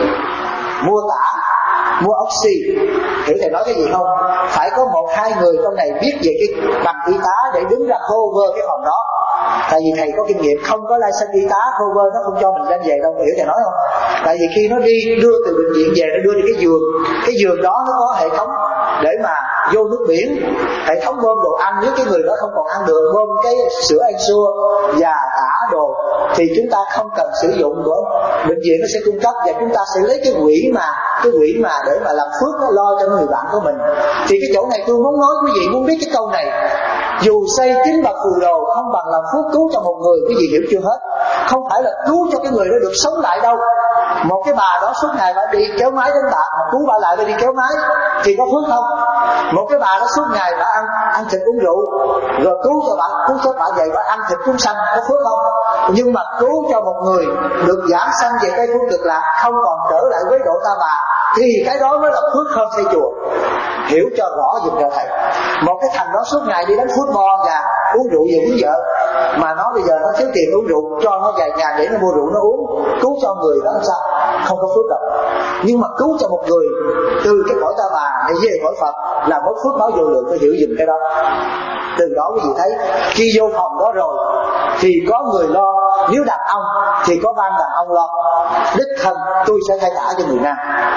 mua tả, mua oxy. Hiểu thầy nói cái gì không? Phải có một hai người trong này biết về cái bằng y tá để đứng ra cover cái phòng đó. Tại vì thầy có kinh nghiệm, không có license y tá cover nó không cho mình lên về đâu. Hiểu thầy nói không? Tại vì khi nó đi đưa từ bệnh viện về, nó đưa đi cái giường, cái giường đó nó có hệ thống để mà vô nước biển, hệ thống bơm đồ ăn. Nếu cái người đó không còn ăn được, bơm cái sữa ăn xua và tả đồ thì chúng ta không cần sử dụng của bệnh viện, nó sẽ cung cấp, và chúng ta sẽ lấy cái quỹ mà cái quỹ mà để mà làm phước nó lo cho người bạn của mình. Thì cái chỗ này tôi muốn nói quý vị muốn biết cái câu này, dù xây chín bậc phù đồ không bằng làm phước cứu cho một người. Quý vị hiểu chưa hết? Không phải là cứu cho cái người đó được sống lại đâu. Một cái bà đó suốt ngày bà đi kéo máy đến bạc, mà cứu bà lại bà đi kéo máy thì có phước không? Một cái bà đó suốt ngày bà ăn ăn thịt uống rượu, rồi cứu cho bà cứu cho bà vậy bà ăn thịt chúng sanh, có phước không? Nhưng mà cứu cho một người được giảng sanh về cái phước cực lạc, không còn trở lại với độ ta bà, thì cái đó mới là phước hơn xây chùa. Hiểu cho rõ giùm cho thầy. Một cái thằng đó suốt ngày đi đánh football và uống rượu về uống vợ, mà nó bây giờ nó thiếu tiền uống rượu, cho nó vài ngàn để nó mua rượu nó uống, cứu cho người đó làm sao? Không có phước đâu. Nhưng mà cứu cho một người từ cái cõi ta bà để về cõi Phật là một phước báo vô lượng. Phải hiểu dùm cái đó. Từ đó quý vị thấy khi vô phòng đó rồi thì có người lo. Nếu đàn ông thì có ban đàn ông lo, đích thân tôi sẽ thay tả cho người nam,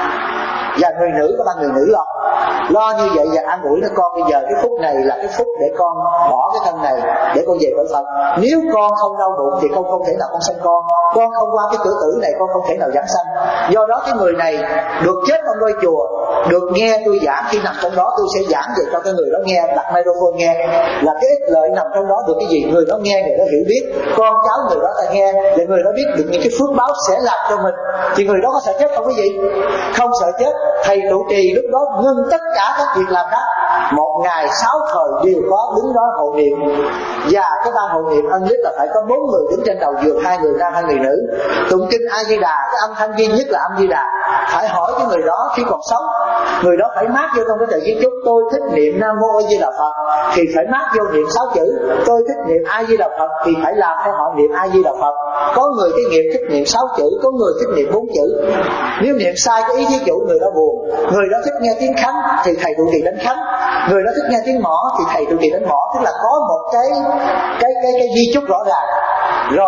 và người nữ có ban người nữ lo. Lo như vậy và an ủi nó, con bây giờ cái phút này là cái phút để con bỏ cái thân này để con về cõi Phật. Nếu con không đau bụng thì con không thể nào con sanh con. Con không qua cái cửa tử này con không thể nào giảng sanh. Do đó cái người này được chết trong ngôi chùa, được nghe tôi giảng, khi nằm trong đó tôi sẽ giảng về cho cái người đó nghe, đặt microphone nghe, là cái ích lợi nằm trong đó. Được cái gì? Người đó nghe, người đó hiểu biết, con cháu người đó ta nghe, để người đó biết được những cái phước báo sẽ làm cho mình, thì người đó có sợ chết không quý vị? Không sợ chết. Thầy trụ trì lúc đó ngưng ngưng tất cả các việc làm khác. Một ngày sáu thời đều có đứng đó hộ niệm, và cái ban hộ niệm ân lít là phải có bốn người đứng trên đầu giường, hai người nam hai người nữ, tụng kinh A Di Đà. Cái âm thanh duy nhất là âm Di Đà. Phải hỏi cái người đó khi còn sống, người đó phải mát vô trong cái tờ di chúc tôi thích niệm Nam Mô A Di Đà Phật thì phải mát vô niệm sáu chữ. Tôi thích niệm A Di Đà Phật thì phải làm theo họ niệm A Di Đà Phật. Có người cái nghiệp thích niệm sáu chữ, có người thích niệm bốn chữ. Nếu niệm sai cái ý thí chủ, người đó buồn. Người đó thích nghe tiếng khánh thì thầy trụ trì đánh khánh, người đó thích nghe tiếng mõ thì thầy trụ trì đánh mõ. Tức là có một cái cái cái cái di chúc rõ ràng. Rồi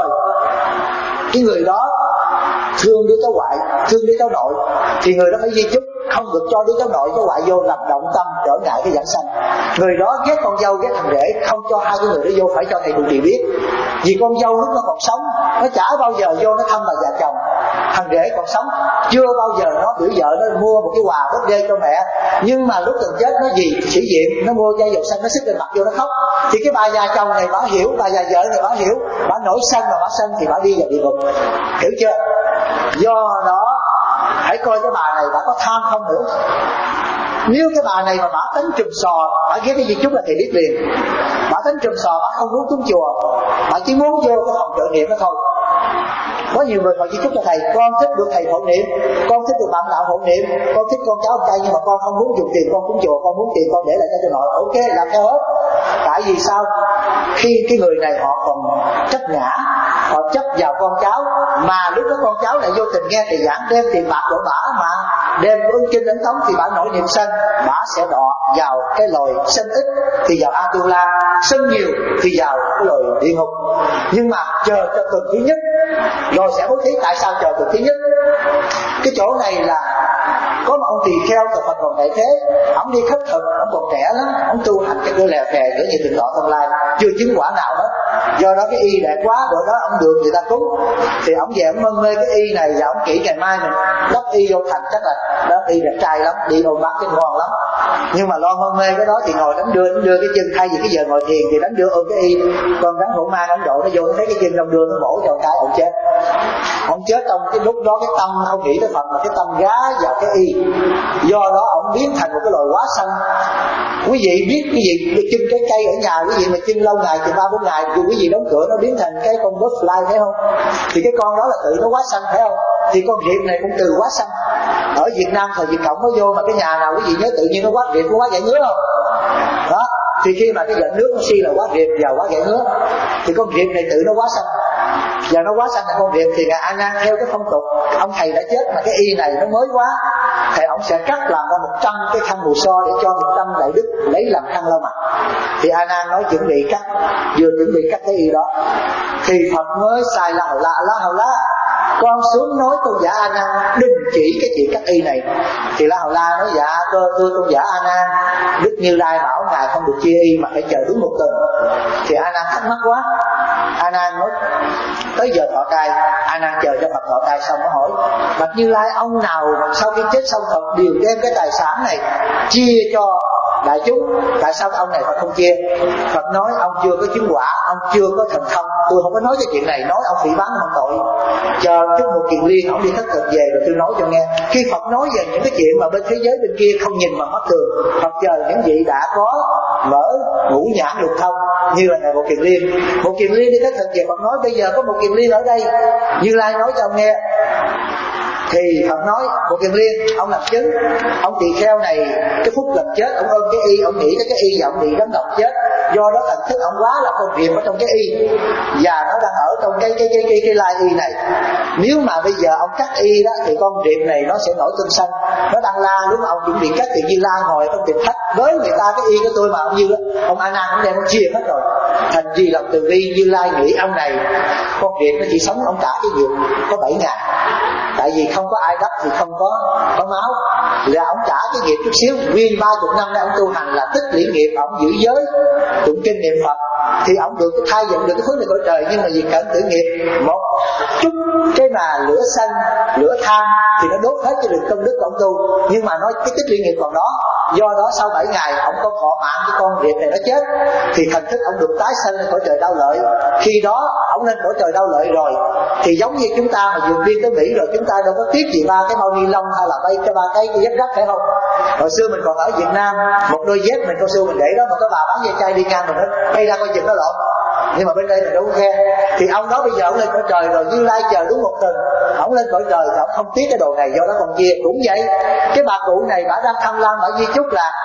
cái người đó thương đứa cháu ngoại, thương đứa cháu nội thì người đó phải di chúc không được cho đứa cháu nội cháu ngoại vô làm động tâm trở ngại cái giảng sanh. Người đó ghét con dâu ghét thằng rể, không cho hai cái người đó vô, phải cho thầy trụ trì biết. Vì con dâu lúc nó còn sống nó chả bao giờ vô nó thăm bà già chồng, thằng rể còn sống chưa bao giờ nó biểu vợ nó mua một cái quà birthday cho mẹ. Nhưng mà lúc gần chết nó gì sĩ diện, nó mua chai dầu xanh nó xích lên mặt vô nó khóc. Thì cái bà già chồng này bà hiểu, bà già vợ này bà hiểu, bà nổi sân mà bà sân thì bà đi vào địa ngục, hiểu chưa? Do đó hãy coi cái bà này bà có tham không nữa. Nếu cái bà này mà bà tánh trùm sò, bà ghét cái gì chút là thầy biết liền. Bà tánh trùm sò, bà không muốn xuống chùa, bà chỉ muốn vô cái phòng trợ niệm đó thôi. Có nhiều người họ chỉ chúc cho thầy, con thích được thầy hộ niệm, con thích được bạn đạo hộ niệm, con thích con cháu trai, nhưng mà con không muốn dùng tiền con cúng chùa, con muốn tiền con để lại cho cho nội. Ok, làm theo hết. Tại vì sao? Khi cái người này họ còn chấp ngã, họ chấp vào con cháu, mà lúc đó con cháu lại vô tình nghe thầy giảng đem tiền bạc của bả, mà đem ưng kinh ấn tống thì bả nổi niệm sân, bả sẽ đọa vào cái loài sân ít thì vào Atula, sân nhiều thì vào cái loài địa ngục. Nhưng mà chờ cho tuần thứ nhất rồi sẽ bố thí. Tại sao chờ tuần thứ nhất? Cái chỗ này là có một ông tỳ kheo từ Phật còn đại thế, ông đi khất thực, ông còn trẻ lắm, ông tu hành cái cơ lè phè cỡ như Thượng Tọa Tương Lai, chưa chứng quả nào hết. Do đó cái y đẹp quá, bữa đó ông được người ta cúng, thì ông về ông mân mê cái y này, và ông kỹ ngày mai mình đắp y vô thành, chắc là đó y đẹp trai lắm, đi ôm bác cái ngon lắm. Nhưng mà lo mân mê cái đó thì ngồi đánh đưa, đánh đưa cái chân, thay vì cái giờ ngồi thiền thì đánh đưa ôm cái y, con rắn hổ mang ông độ nó vô, nó thấy cái chân ông đưa nó bổ cho cái ông chết. Ông chết trong cái lúc đó cái tâm không nghĩ tới Phật mà cái tâm gá vào cái y. Do đó ông biến thành một cái loài quá sanh. Quý vị biết cái gì chân cái cây ở nhà, quý vị mà chân lâu ngày chừng ba bốn ngày dù quý vị đóng cửa nó biến thành cái con butterfly, thấy không? Thì cái con đó là tự nó quá sanh, phải không? Thì con riệp này cũng từ quá sanh. Ở Việt Nam thời Việt Cộng có vô mà cái nhà nào quý vị nhớ tự nhiên nó quá riệp, nó quá gãy ngứa không? Đó. Thì khi mà cái giận nước nó suy là quá riệp và quá gãy ngứa, thì con riệp này tự nó quá sanh. Và nó quá sanh là con riệp, thì ngài A Nan theo cái phong tục ông thầy đã chết mà cái y này nó mới quá, thì ông sẽ cắt làm ra một trăm cái khăn mù so để cho một trăm đại đức lấy làm khăn lau mặt. Thì A Nan nói chuẩn bị cắt, vừa chuẩn bị cắt cái y đó thì Phật mới xài la hầu la la hầu la, con xuống nói tôn giả A Nan đừng chỉ cái chuyện cắt y này. Thì la hầu la nói dạ thưa, thưa tôn giả A Nan, Đức Như Lai bảo ngài không được chia y mà phải chờ đúng một tuần. Thì A Nan thắc mắc quá. A Nan nói tới giờ thọ trai, A Nan chờ cho Phật thọ trai xong nó hỏi bạch Như Lai, ông nào sau khi chết xong Phật đều đem cái tài sản này chia cho đại chúng, tại sao ông này Phật không chia? Phật nói ông chưa có chứng quả, ông chưa có thần thông, tôi không có nói cái chuyện này, nói ông phỉ báng không tội. Chờ chút một kiền liên ông đi thất thực về rồi tôi nói cho nghe. Khi Phật nói về những cái chuyện mà bên thế giới bên kia không nhìn bằng mắt thường, Phật chờ những vị đã có mở ngũ nhãn lục thông, như là ngày một kiền liên. Một kiền liên đi thất thực về, Phật nói bây giờ có một kiền liên ở đây, Như Lai nói cho ông nghe. Thì Phật nói một kiền liên, ông làm chứng, ông tỳ kheo này cái phút gần chết ông ôm cái y, ông nghĩ tới cái y và ông bị rắn độc chết. Do đó thần thức ông quá là con riệp ở trong cái y, và nó đang ở trong cái cái cái cái, cái lai y này. Nếu mà bây giờ ông cắt y đó thì con riệp này nó sẽ nổi cơn sân, nó đang la. Lúc mà ông chuẩn bị cắt thì Như Lai ngồi trong tiệm khách với người ta cái y của tôi mà ông Như đó, ông A Nan cũng đem nó chia hết rồi. Thành vì lòng từ bi Như Lai nghĩ ông này con riệp nó chỉ sống ông cả cái nghiệp có bảy ngày, tại vì không có ai đắp thì không có có máu, là ông trả cái nghiệp chút xíu. Nguyên ba chục năm nay ông tu hành là tích lũy nghiệp, ông giữ giới tụng kinh niệm Phật thì ông được thay dựng được cái phước này cõi trời. Nhưng mà vì cận tử nghiệp một chút cái mà lửa xanh lửa than thì nó đốt hết cái đường công đức của ông tu, nhưng mà nói cái tích lũy nghiệp còn đó. Do đó sau bảy ngày ông có thọ mạng cái con riệp này nó chết, thì thần thức ông được tái sanh lên cõi trời Đau Lợi. Khi đó ông lên cõi trời Đau Lợi rồi thì giống như chúng ta mà vượt biên tới Mỹ rồi, chúng ta đâu có tiếc gì ba cái bao ni lông hay là bay cho ba cái cái dép rách, phải không? Hồi xưa mình còn ở Việt Nam, một đôi dép mình cao su mình để đó, mà có bà bán dây chai đi ngang mình hết bay ra coi chừng nó lộn. Nhưng mà bên đây mình đâu có khe. Thì ông đó bây giờ ông lên cõi trời rồi, Như Lai chờ đúng một tuần, ông lên cõi trời thì ông không tiếc cái đồ này. Do đó còn kia cũng vậy, cái bà cụ này bà đang tham lam, bà di chúc là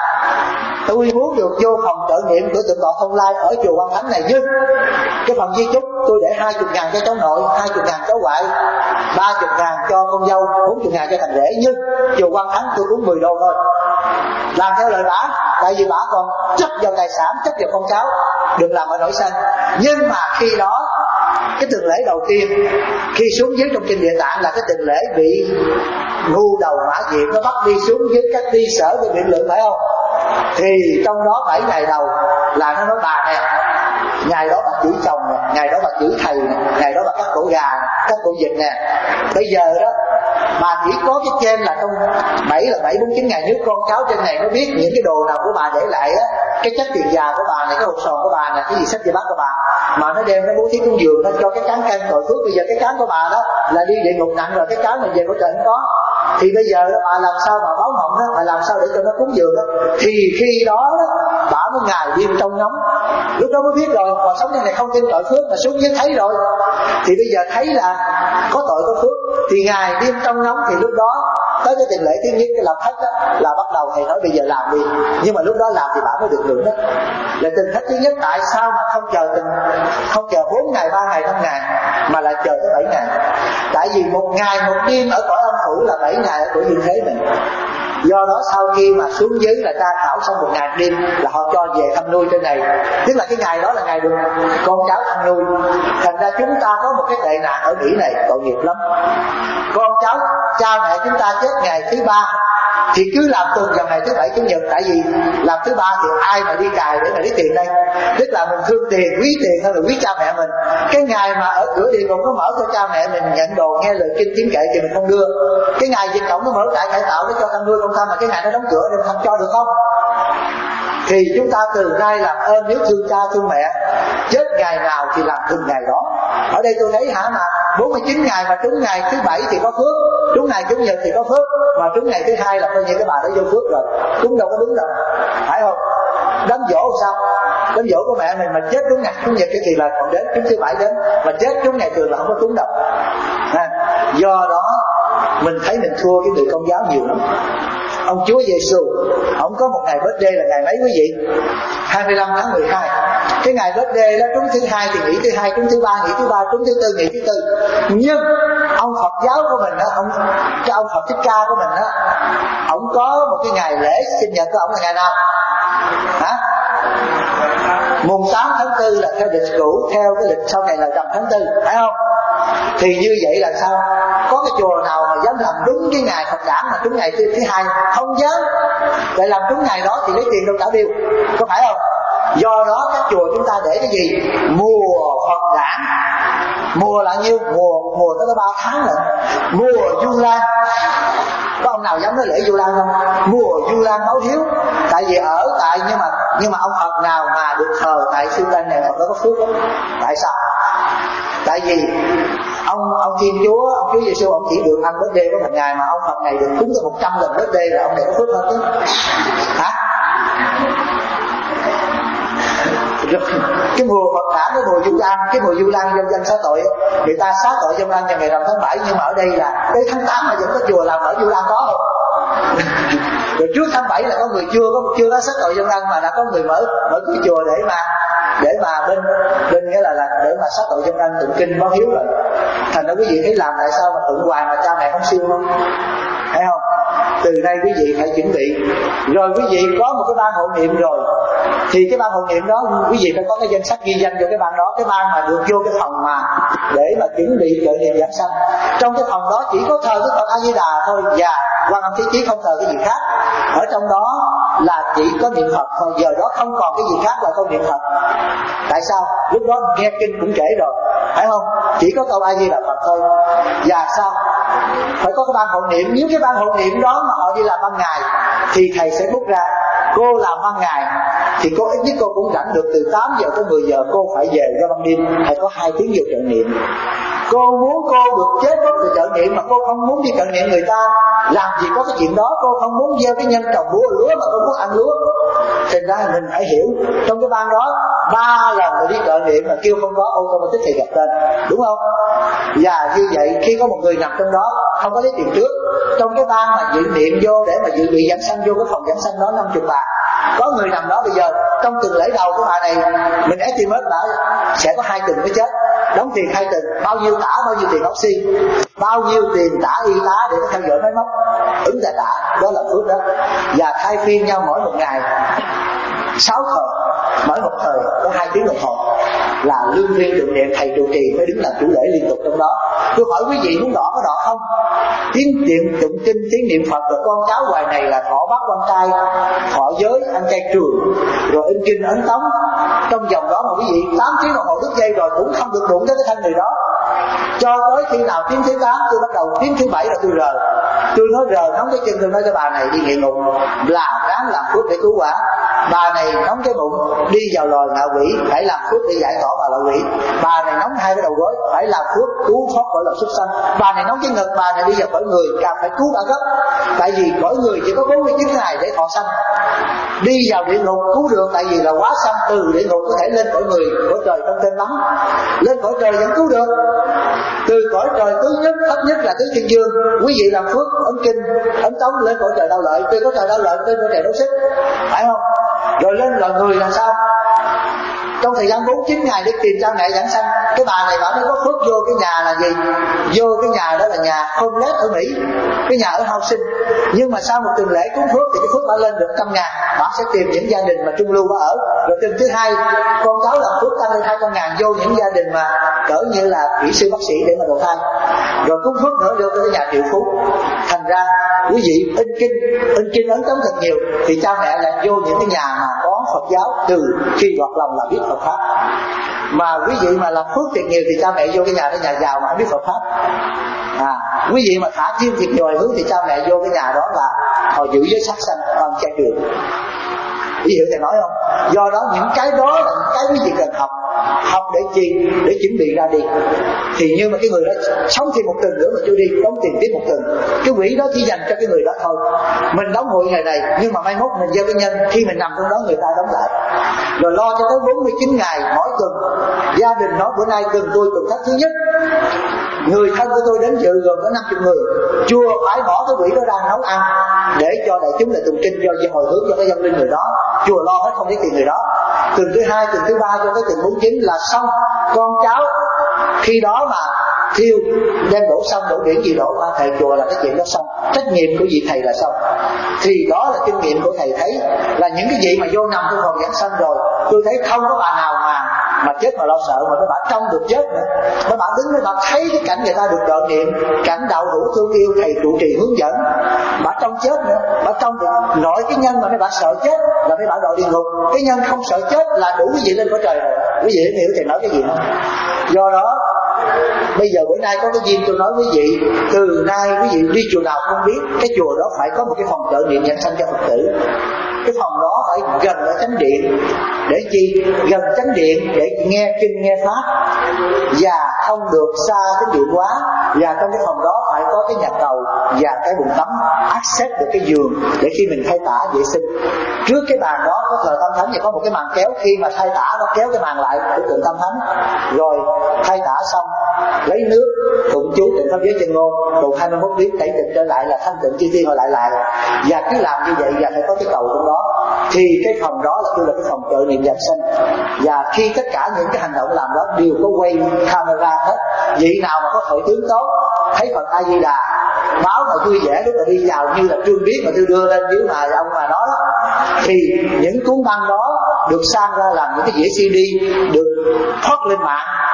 tôi muốn được vô phòng trợ niệm của tượng Tọa Thông Lai ở chùa Quan Thánh này, nhưng cái phòng di chúc tôi để hai chục ngàn cho cháu nội, hai chục ngàn cháu ngoại, ba chục ngàn cho con dâu, bốn chục ngàn cho thằng rể, nhưng chùa Quan Thánh tôi cũng mười đô thôi. Làm theo lời bả, tại vì bả còn chấp vào tài sản, chấp vào con cháu, đừng làm ở nổi sân. Nhưng mà khi đó cái tuần lễ đầu tiên khi xuống dưới trong kinh Địa Tạng là cái tuần lễ bị ngu đầu mã diện nó bắt đi xuống dưới các đi sở của biện lượng, phải không? Thì trong đó bảy ngày đầu là nó nói bà nè, ngày đó bà chửi chồng nè, ngày đó bà chửi thầy nè, ngày đó bà cắt cổ gà, cắt cổ vịt nè. Bây giờ đó bà chỉ có cái trên là trong bảy là bảy bốn chín ngày nước con cháu trên này nó biết những cái đồ nào của bà để lại á, cái chất tiền già của bà này, cái hộp sòn của bà này, cái gì sách gì bát của bà, mà nó đem nó bố thí cúng dường, nó cho cái cán canh tội phước. Bây giờ cái cán của bà đó là đi địa ngục nặng rồi, cái cán mình về của trời không có. Thì bây giờ bà làm sao bà báo mộng đó, bà làm sao để cho nó cúng dường đó. Thì khi đó bà mới ngày đêm trong ngóng, lúc đó mới biết rồi, còn sống như này không tin tội phước, mà xuống dưới thấy rồi thì bây giờ thấy là có tội có phước, thì ngày đêm trong ngóng. Thì lúc đó tới cái tiền lễ thứ nhất, cái làm thất đó, là bắt đầu thầy nói bây giờ làm đi. Nhưng mà lúc đó làm thì bà mới được hưởng đó. Là tình thất thứ nhất, tại sao mà không chờ tình không chờ bốn ngày, ba ngày, năm ngày, mà lại chờ tới bảy ngày? Tại vì một ngày một đêm ở cõi âm phủ là bảy ngày ở cõi dương thế mình. Do đó sau khi mà xuống dưới là tra khảo xong một ngày đêm là họ cho về thăm nuôi trên này, tức là cái ngày đó là ngày được con cháu thăm nuôi. Thành ra chúng ta có một cái tệ nạn ở Mỹ này tội nghiệp lắm. Con cháu cha mẹ chúng ta chết ngày thứ ba thì cứ làm tuần vào ngày thứ bảy chủ nhật, tại vì làm thứ ba thì ai mà đi cài để mà lấy tiền đây? Tức là mình thương tiền, quý tiền hơn là quý cha mẹ mình. Cái ngày mà ở cửa địa ngục nó mở cho cha mẹ mình nhận đồ, nghe lời kinh tiếng kệ thì mình không đưa. Cái ngày dịch cổng nó mở trại cải tạo để cho thăm nuôi con thăm, mà cái ngày nó đóng cửa nên không cho được không? Thì chúng ta từ nay làm ơn, nếu thương cha thương mẹ, chết ngày nào thì làm từng ngày đó. Ở đây tôi thấy hả, mà bốn mươi chín ngày mà trúng ngày thứ bảy thì có phước, trúng ngày chủ nhật thì có phước, mà trúng ngày thứ hai là coi như cái bà đã vô phước rồi. Trúng đâu có đúng đâu, phải không? Đám dỗ sao? Đám dỗ của mẹ mình mà chết trúng ngày chủ nhật thì là còn đến, trúng thứ bảy đến, mà chết trúng ngày thường là không có trúng đâu. À, do đó mình thấy mình thua cái người công giáo nhiều lắm. Ông Chúa Giêsu, ông có một ngày birthday là ngày mấy quý vị? hai mươi lăm tháng mười hai. Cái ngày birthday đó trúng thứ hai thì nghỉ thứ hai, trúng thứ ba nghỉ thứ ba, trúng thứ tư nghỉ thứ tư. Nhưng ông Phật giáo của mình đó, ông cái ông Phật Thích Ca của mình đó, ông có một cái ngày lễ sinh nhật của ông là ngày nào? Hả? Mùng tám tháng tư là theo lịch cũ, theo cái lịch sau này là rằm tháng tư, phải không? Thì như vậy là sao? Có cái chùa nào mà dám làm đúng cái ngày Phật đản mà trúng ngày thứ, thứ hai? Không dám. Vậy làm trúng ngày đó thì lấy tiền đâu trả bill, có phải không? Do đó các chùa chúng ta để cái gì? Mùa Phật đản. Mùa là nhiêu? Mùa mùa tới ba tháng rồi. Mùa Du Lan. Có ông nào dám nói lễ Du Lan không? Mùa Du Lan báo hiếu. Tại vì ở tại nhưng mà nhưng mà ông Phật nào mà được thờ tại sư Tân này Phật đó có phước lắm. Tại sao? Tại vì ông ông Thiên Chúa, ông Chúa Giêsu ông chỉ được ăn birthday có một ngày, mà ông Phật này được cúng tới một trăm lần birthday là ông này có phước hơn chứ. Hả? Cái mùa Phật đản, cái mùa Du Lan, cái mùa Du Lan trong danh xá tội, người ta xá tội trong ăn vào ngày rằm tháng bảy, nhưng mà ở đây là tới tháng tám mà vẫn có chùa làm ở Du Lan có không? Rồi trước tháng bảy là có người chưa có chưa có xá tội trong ăn, mà đã có người mở mở cái chùa để mà để mà bên bên nghĩa là là để mà xá tội trong ăn tụng kinh báo hiếu rồi. Thành ra quý vị thấy làm tại sao mà tụng hoài mà cha mẹ không siêu không? Thấy không? Từ nay quý vị phải chuẩn bị. Rồi quý vị có một cái ban hộ niệm rồi, thì cái ban hộ niệm đó quý vị phải có cái danh sách ghi danh vô cái ban đó, cái ban mà được vô cái phòng mà để mà chuẩn bị trợ niệm giảng sanh. Trong cái phòng đó chỉ có thờ cái Phật A Di Đà thôi, và Quan Âm Thế Chí, không thờ cái gì khác. Ở trong đó là chỉ có niệm Phật thôi, giờ đó không còn cái gì khác là câu niệm Phật. Tại sao? Lúc đó nghe kinh cũng trễ rồi, phải không? Chỉ có câu A Di Đà Phật thôi. Và sao? phải có cái ban hộ niệm. Nếu cái ban hộ niệm đó mà họ đi làm ban ngày thì thầy sẽ bút ra cô làm ban ngày thì cô ít nhất cô cũng rảnh được từ tám giờ tới mười giờ, cô phải về ra ban đêm phải có hai tiếng vô trợ niệm. Cô muốn cô được chết bất từ trợ niệm mà cô không muốn đi trợ niệm người ta, làm gì có cái chuyện đó. Cô không muốn gieo cái nhân trồng lúa lúa mà cô muốn ăn lúa. Thành ra mình phải hiểu trong cái ban đó ba lần mà đi trợ niệm mà kêu không có automatic thì gặp tên, đúng không? Và như vậy khi có một người nằm trong đó không có lấy tiền trước, trong cái ban mà dự niệm vô để mà dự bị giảng sanh vô cái phòng giảng sanh đó năm mươi bạc, có người nằm đó bây giờ trong tuần lễ đầu của bà này mình estimate đã sẽ có hai tuần mới chết, đóng tiền hai tuần, bao nhiêu tả, bao nhiêu tiền oxy, bao nhiêu tiền tả y tá để theo dõi máy móc ứng tại tả, đó là phước đó. Và thay phiên nhau mỗi một ngày sáu thời, mỗi một thời có hai tiếng đồng hồ là lương viên tụng niệm, thầy trụ trì phải đứng làm chủ lễ liên tục trong đó. Tôi hỏi quý vị muốn đỏ có đỏ không? Tiếng niệm tụng kinh, tiếng niệm Phật rồi con cháu hoài này là thọ bát quan trai, thọ giới, ăn chay trường, rồi in kinh ấn tống. Trong vòng đó mà quý vị tám tiếng đồng hồ đứt dây rồi cũng không được đụng tới cái thân người đó. Cho tới khi nào tiếng thứ tám tôi bắt đầu, tiếng thứ bảy là tôi rờ, tôi nói rờ nóng cái chân, tôi nói cho bà này đi địa ngục là ráng làm phước để cứu quả. Bà này nóng cái bụng đi vào loài ngạ quỷ, phải làm phước để giải tỏa bà loài quỷ. Bà này nóng hai cái đầu gối, phải làm phước cứu thoát khỏi lòng súc sanh. Bà này nóng cái ngực, bà này đi vào cõi người, càng phải cứu bà gấp. Tại vì cõi người chỉ có bốn mươi chín ngày để thọ sanh. Đi vào địa ngục cứu được, tại vì là quá sanh, từ địa ngục có thể lên cõi người, cõi trời trong tên lắm, lên cõi trời vẫn cứu được. Từ cõi trời thứ nhất, thấp nhất là tứ thiên dương, quý vị làm phước ấn kinh ấn tống lên cõi trời đau lợi, từ cõi trời đau lợi lên cõi trời đấu xích, phải không? Rồi lên loài người là sao? Trong thời gian bốn mươi chín ngày để tìm cha mẹ giảng sanh, cái bà này bà mới có phước vô cái nhà là gì? Vô cái nhà đó là nhà homeless ở Mỹ, cái nhà ở housing. Nhưng mà sau một tuần lễ cúng phước thì cái phước bà lên được trăm ngàn, bà sẽ tìm những gia đình mà trung lưu bà ở. Rồi tuần thứ hai con cháu làm phước tăng lên hai trăm ngàn vô những gia đình mà cỡ như là kỹ sư bác sĩ để mà đầu thai. Rồi cúng phước nữa vô cái nhà triệu phú. Thành ra quý vị in kinh in kinh ấn tống thật nhiều thì cha mẹ lại vô những cái nhà mà có Phật giáo từ khi gọt lòng là biết Phật pháp. Mà quý vị mà làm phước thiệt nhiều thì cha mẹ vô cái nhà đó nhà giàu mà không biết Phật pháp. À, quý vị mà thả thiên thiệt nhiều hướng thì cha mẹ vô cái nhà đó là họ giữ giới sát sanh, bằng chay trường. Quý hiểu thầy nói không? Do đó những cái đó là những cái quý vị cần học. Học để chi? Để chuẩn bị ra đi. Thì như mà cái người đó sống thêm một tuần nữa mà chưa đi, đóng tiền tiếp một tuần, cái quỹ đó chỉ dành cho cái người đó thôi. Mình đóng hội ngày này, nhưng mà mai mốt mình gieo cái nhân, khi mình nằm trong đó người ta đóng lại. Rồi lo cho tới bốn mươi chín ngày mỗi tuần. Gia đình nói bữa nay tuần tôi tuần thất thứ nhất, người thân của tôi đến dự gồm có năm mươi người, chùa phải bỏ cái quỹ đó ra nấu ăn để cho đại chúng là tụng kinh, cho hồi hướng cho cái dân linh người đó. Chùa lo hết không lấy tiền người đó. Tuần thứ hai, tuần thứ ba cho tới tuần bốn mươi chín là xong. Con cháu khi đó mà thiêu đem đổ xong đổ điển gì đổ qua thầy chùa là cái chuyện đó xong, trách nhiệm của vị thầy là xong. Thì đó là kinh nghiệm của thầy thấy là những cái gì mà vô nằm trong phòng giảng sanh rồi, tôi thấy không có bà nào mà mà chết mà lo sợ, mà mấy bà trong được chết nữa. Mấy bà đứng mấy bà thấy cái cảnh người ta được trợ niệm, cảnh đạo hữu thương yêu thầy trụ trì hướng dẫn, bà trong chết nữa. Bà trong được nội cái nhân mà mấy bà sợ chết là mấy bà đòi địa ngục, cái nhân không sợ chết là đủ quý vị lên cõi trời rồi. Quý vị hiểu thầy nói cái gì không? Do đó bây giờ bữa nay có cái duyên tôi nói quý vị, từ nay quý vị đi chùa nào không biết, cái chùa đó phải có một cái phòng trợ niệm giảng sanh cho Phật tử. Cái phòng đó phải gần ở chánh điện. Để chi? Gần chánh điện để nghe kinh nghe pháp, và không được xa chánh điện quá. Và trong cái phòng đó phải có cái nhà cầu và cái bồn tắm, access được cái giường để khi mình thay tả vệ sinh. Trước cái bàn đó có thờ Tam Thánh và có một cái màn kéo, khi mà thay tả nó kéo cái màn lại của tượng Tam Thánh. Rồi thay tả xong lấy nước tụng chú tịnh pháp giới chân ngôn, tụng hai mươi mốt tiếng tẩy tịnh trở lại là thanh tịnh chư thiên họ lại lại. Và cứ làm như vậy và phải có cái cầu trong đó. Thì cái phòng đó là kêu là cái phòng trợ niệm giảng sanh. Và khi tất cả những cái hành động làm đó đều có quay camera hết. Vị nào mà có hội tướng tốt, thấy Phật A Di Đà báo mà vui vẻ lúc mà đi vào như là trương viết mà tôi đưa lên dưới mà ông mà đó đó, thì những cuốn băng đó được sang ra làm những cái đĩa xê đê được thoát lên mạng.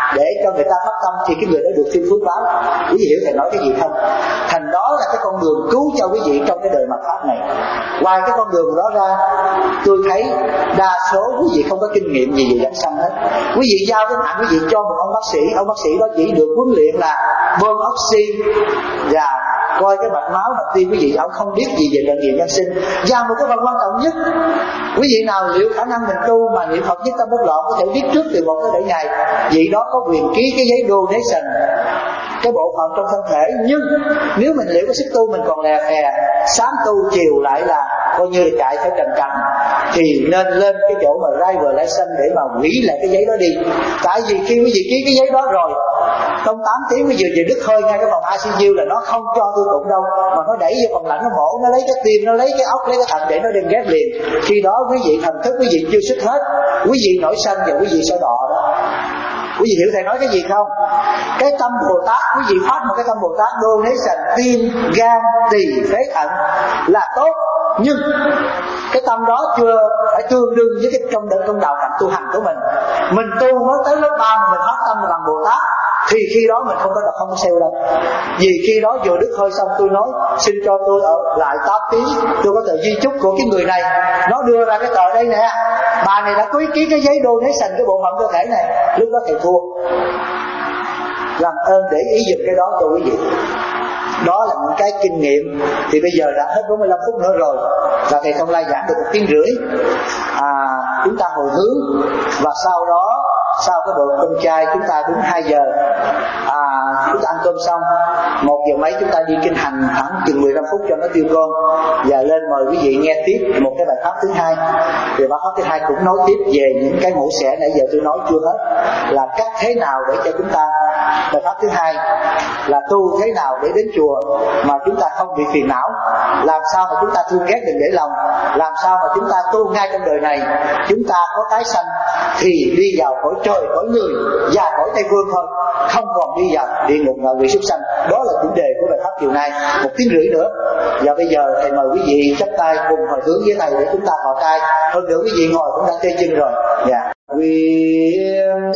để cho người ta phát tâm thì cái người đó được thêm phước báo. Quý vị hiểu thầy nói cái gì không? Thành đó là cái con đường cứu cho quý vị trong cái đời mạt pháp này. Ngoài cái con đường đó ra, tôi thấy đa số quý vị không có kinh nghiệm gì về giảng sanh hết. Quý vị giao cái mạng quý vị cho một ông bác sĩ, ông bác sĩ đó chỉ được huấn luyện là bơm oxy và coi cái mạch máu mạch tim quý vị, ông không biết gì về bệnh viện nhân sinh. Và một cái phần quan trọng nhất, quý vị nào liệu khả năng mình tu mà niệm Phật nhất tâm bất loạn có thể biết trước từ một tới bảy ngày, vị đó có quyền ký cái giấy donation, cái bộ phận trong thân thể. Nhưng nếu mình liệu có sức tu mình còn lè phè, sáng tu chiều lại là coi như là chạy theo trần cảnh, thì nên lên cái chỗ mà driver license để mà hủy lại cái giấy đó đi. Tại vì khi quý vị ký cái giấy đó rồi, trong tám tiếng quý vị về đứt hơi ngay cái phòng i xê u là nó không cho tôi tụng đâu, mà nó đẩy vô phòng lạnh, nó mổ, nó lấy cái tim, nó lấy cái óc, lấy cái thận để nó đem ghép liền. Khi đó quý vị thần thức quý vị chưa xuất hết, quý vị nổi sanh và quý vị sẽ đọ đó. Quý vị hiểu thầy nói cái gì không? Cái tâm Bồ Tát, quý vị phát một cái tâm Bồ Tát donation tim, gan, tỳ, phế thận là tốt, nhưng cái tâm đó chưa phải tương đương với cái trong đợt trong đạo hạnh tu hành của mình. Mình tu mới tới lớp ba mà mình phát tâm bằng Bồ Tát thì khi đó mình không có đọc không có sale đâu. Vì khi đó vừa đứt hơi xong tôi nói xin cho tôi ở lại tám tiếng, tôi có tờ di chúc của cái người này, nó đưa ra cái tờ đây nè, bà này đã ký ký cái giấy donation cái bộ phận cơ thể này. Lúc đó thầy thua. Làm ơn để ý giùm cái đó cho quý vị. Đó là những cái kinh nghiệm. Thì bây giờ đã hết bốn mươi lăm phút nữa rồi, và thầy Thông Lai giảng được một tiếng rưỡi. à, Chúng ta hồi hướng, và sau đó sau cái bữa cơm chay chúng ta đúng hai giờ, à, chúng ta ăn cơm xong một giờ mấy chúng ta đi kinh hành khoảng chừng mười lăm phút cho nó tiêu cơm, và lên mời quý vị nghe tiếp một cái bài pháp thứ hai. Thì bài pháp thứ hai cũng nói tiếp về những cái mổ xẻ nãy giờ tôi nói chưa hết, là cách thế nào để cho chúng ta. Bài pháp thứ hai là tu thế nào để đến chùa mà chúng ta không bị phiền não, làm sao mà chúng ta thương ghét đừng để lòng, làm sao mà chúng ta tu ngay trong đời này chúng ta có tái sanh thì đi vào cõi trời, cõi người và cõi Tây Phương thôi, không còn đi vào địa ngục ngạ quỷ súc sanh. Đó là chủ đề của bài pháp chiều nay, một tiếng rưỡi nữa. Và bây giờ thầy mời quý vị chắp tay cùng hồi hướng với thầy để chúng ta thọ trai. Hơn nữa quý vị ngồi cũng đã tê chân rồi. Dạ. Nguyện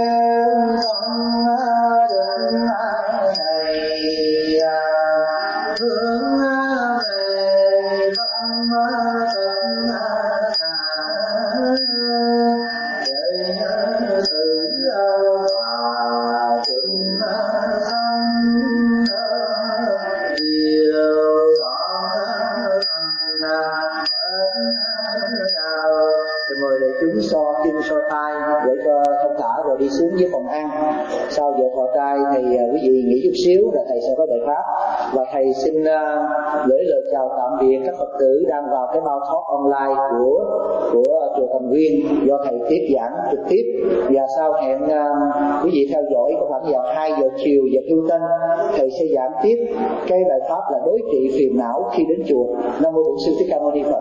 đi xuống với phòng ăn. Sau giờ thọ trai thì uh, quý vị nghỉ chút xíu là thầy sẽ có bài pháp. Và thầy xin uh, gửi lời chào tạm biệt các Phật tử đang vào cái bao talk online của của uh, chùa Thành Nguyên do thầy tiếp giảng trực tiếp. Và sau hẹn uh, quý vị theo dõi khoảng vào hai giờ chiều giờ Thu Tân, thầy sẽ giảng tiếp cái bài pháp là đối trị phiền não khi đến chùa. Nam mô Bổn Sư Thích Ca Mâu Ni Phật.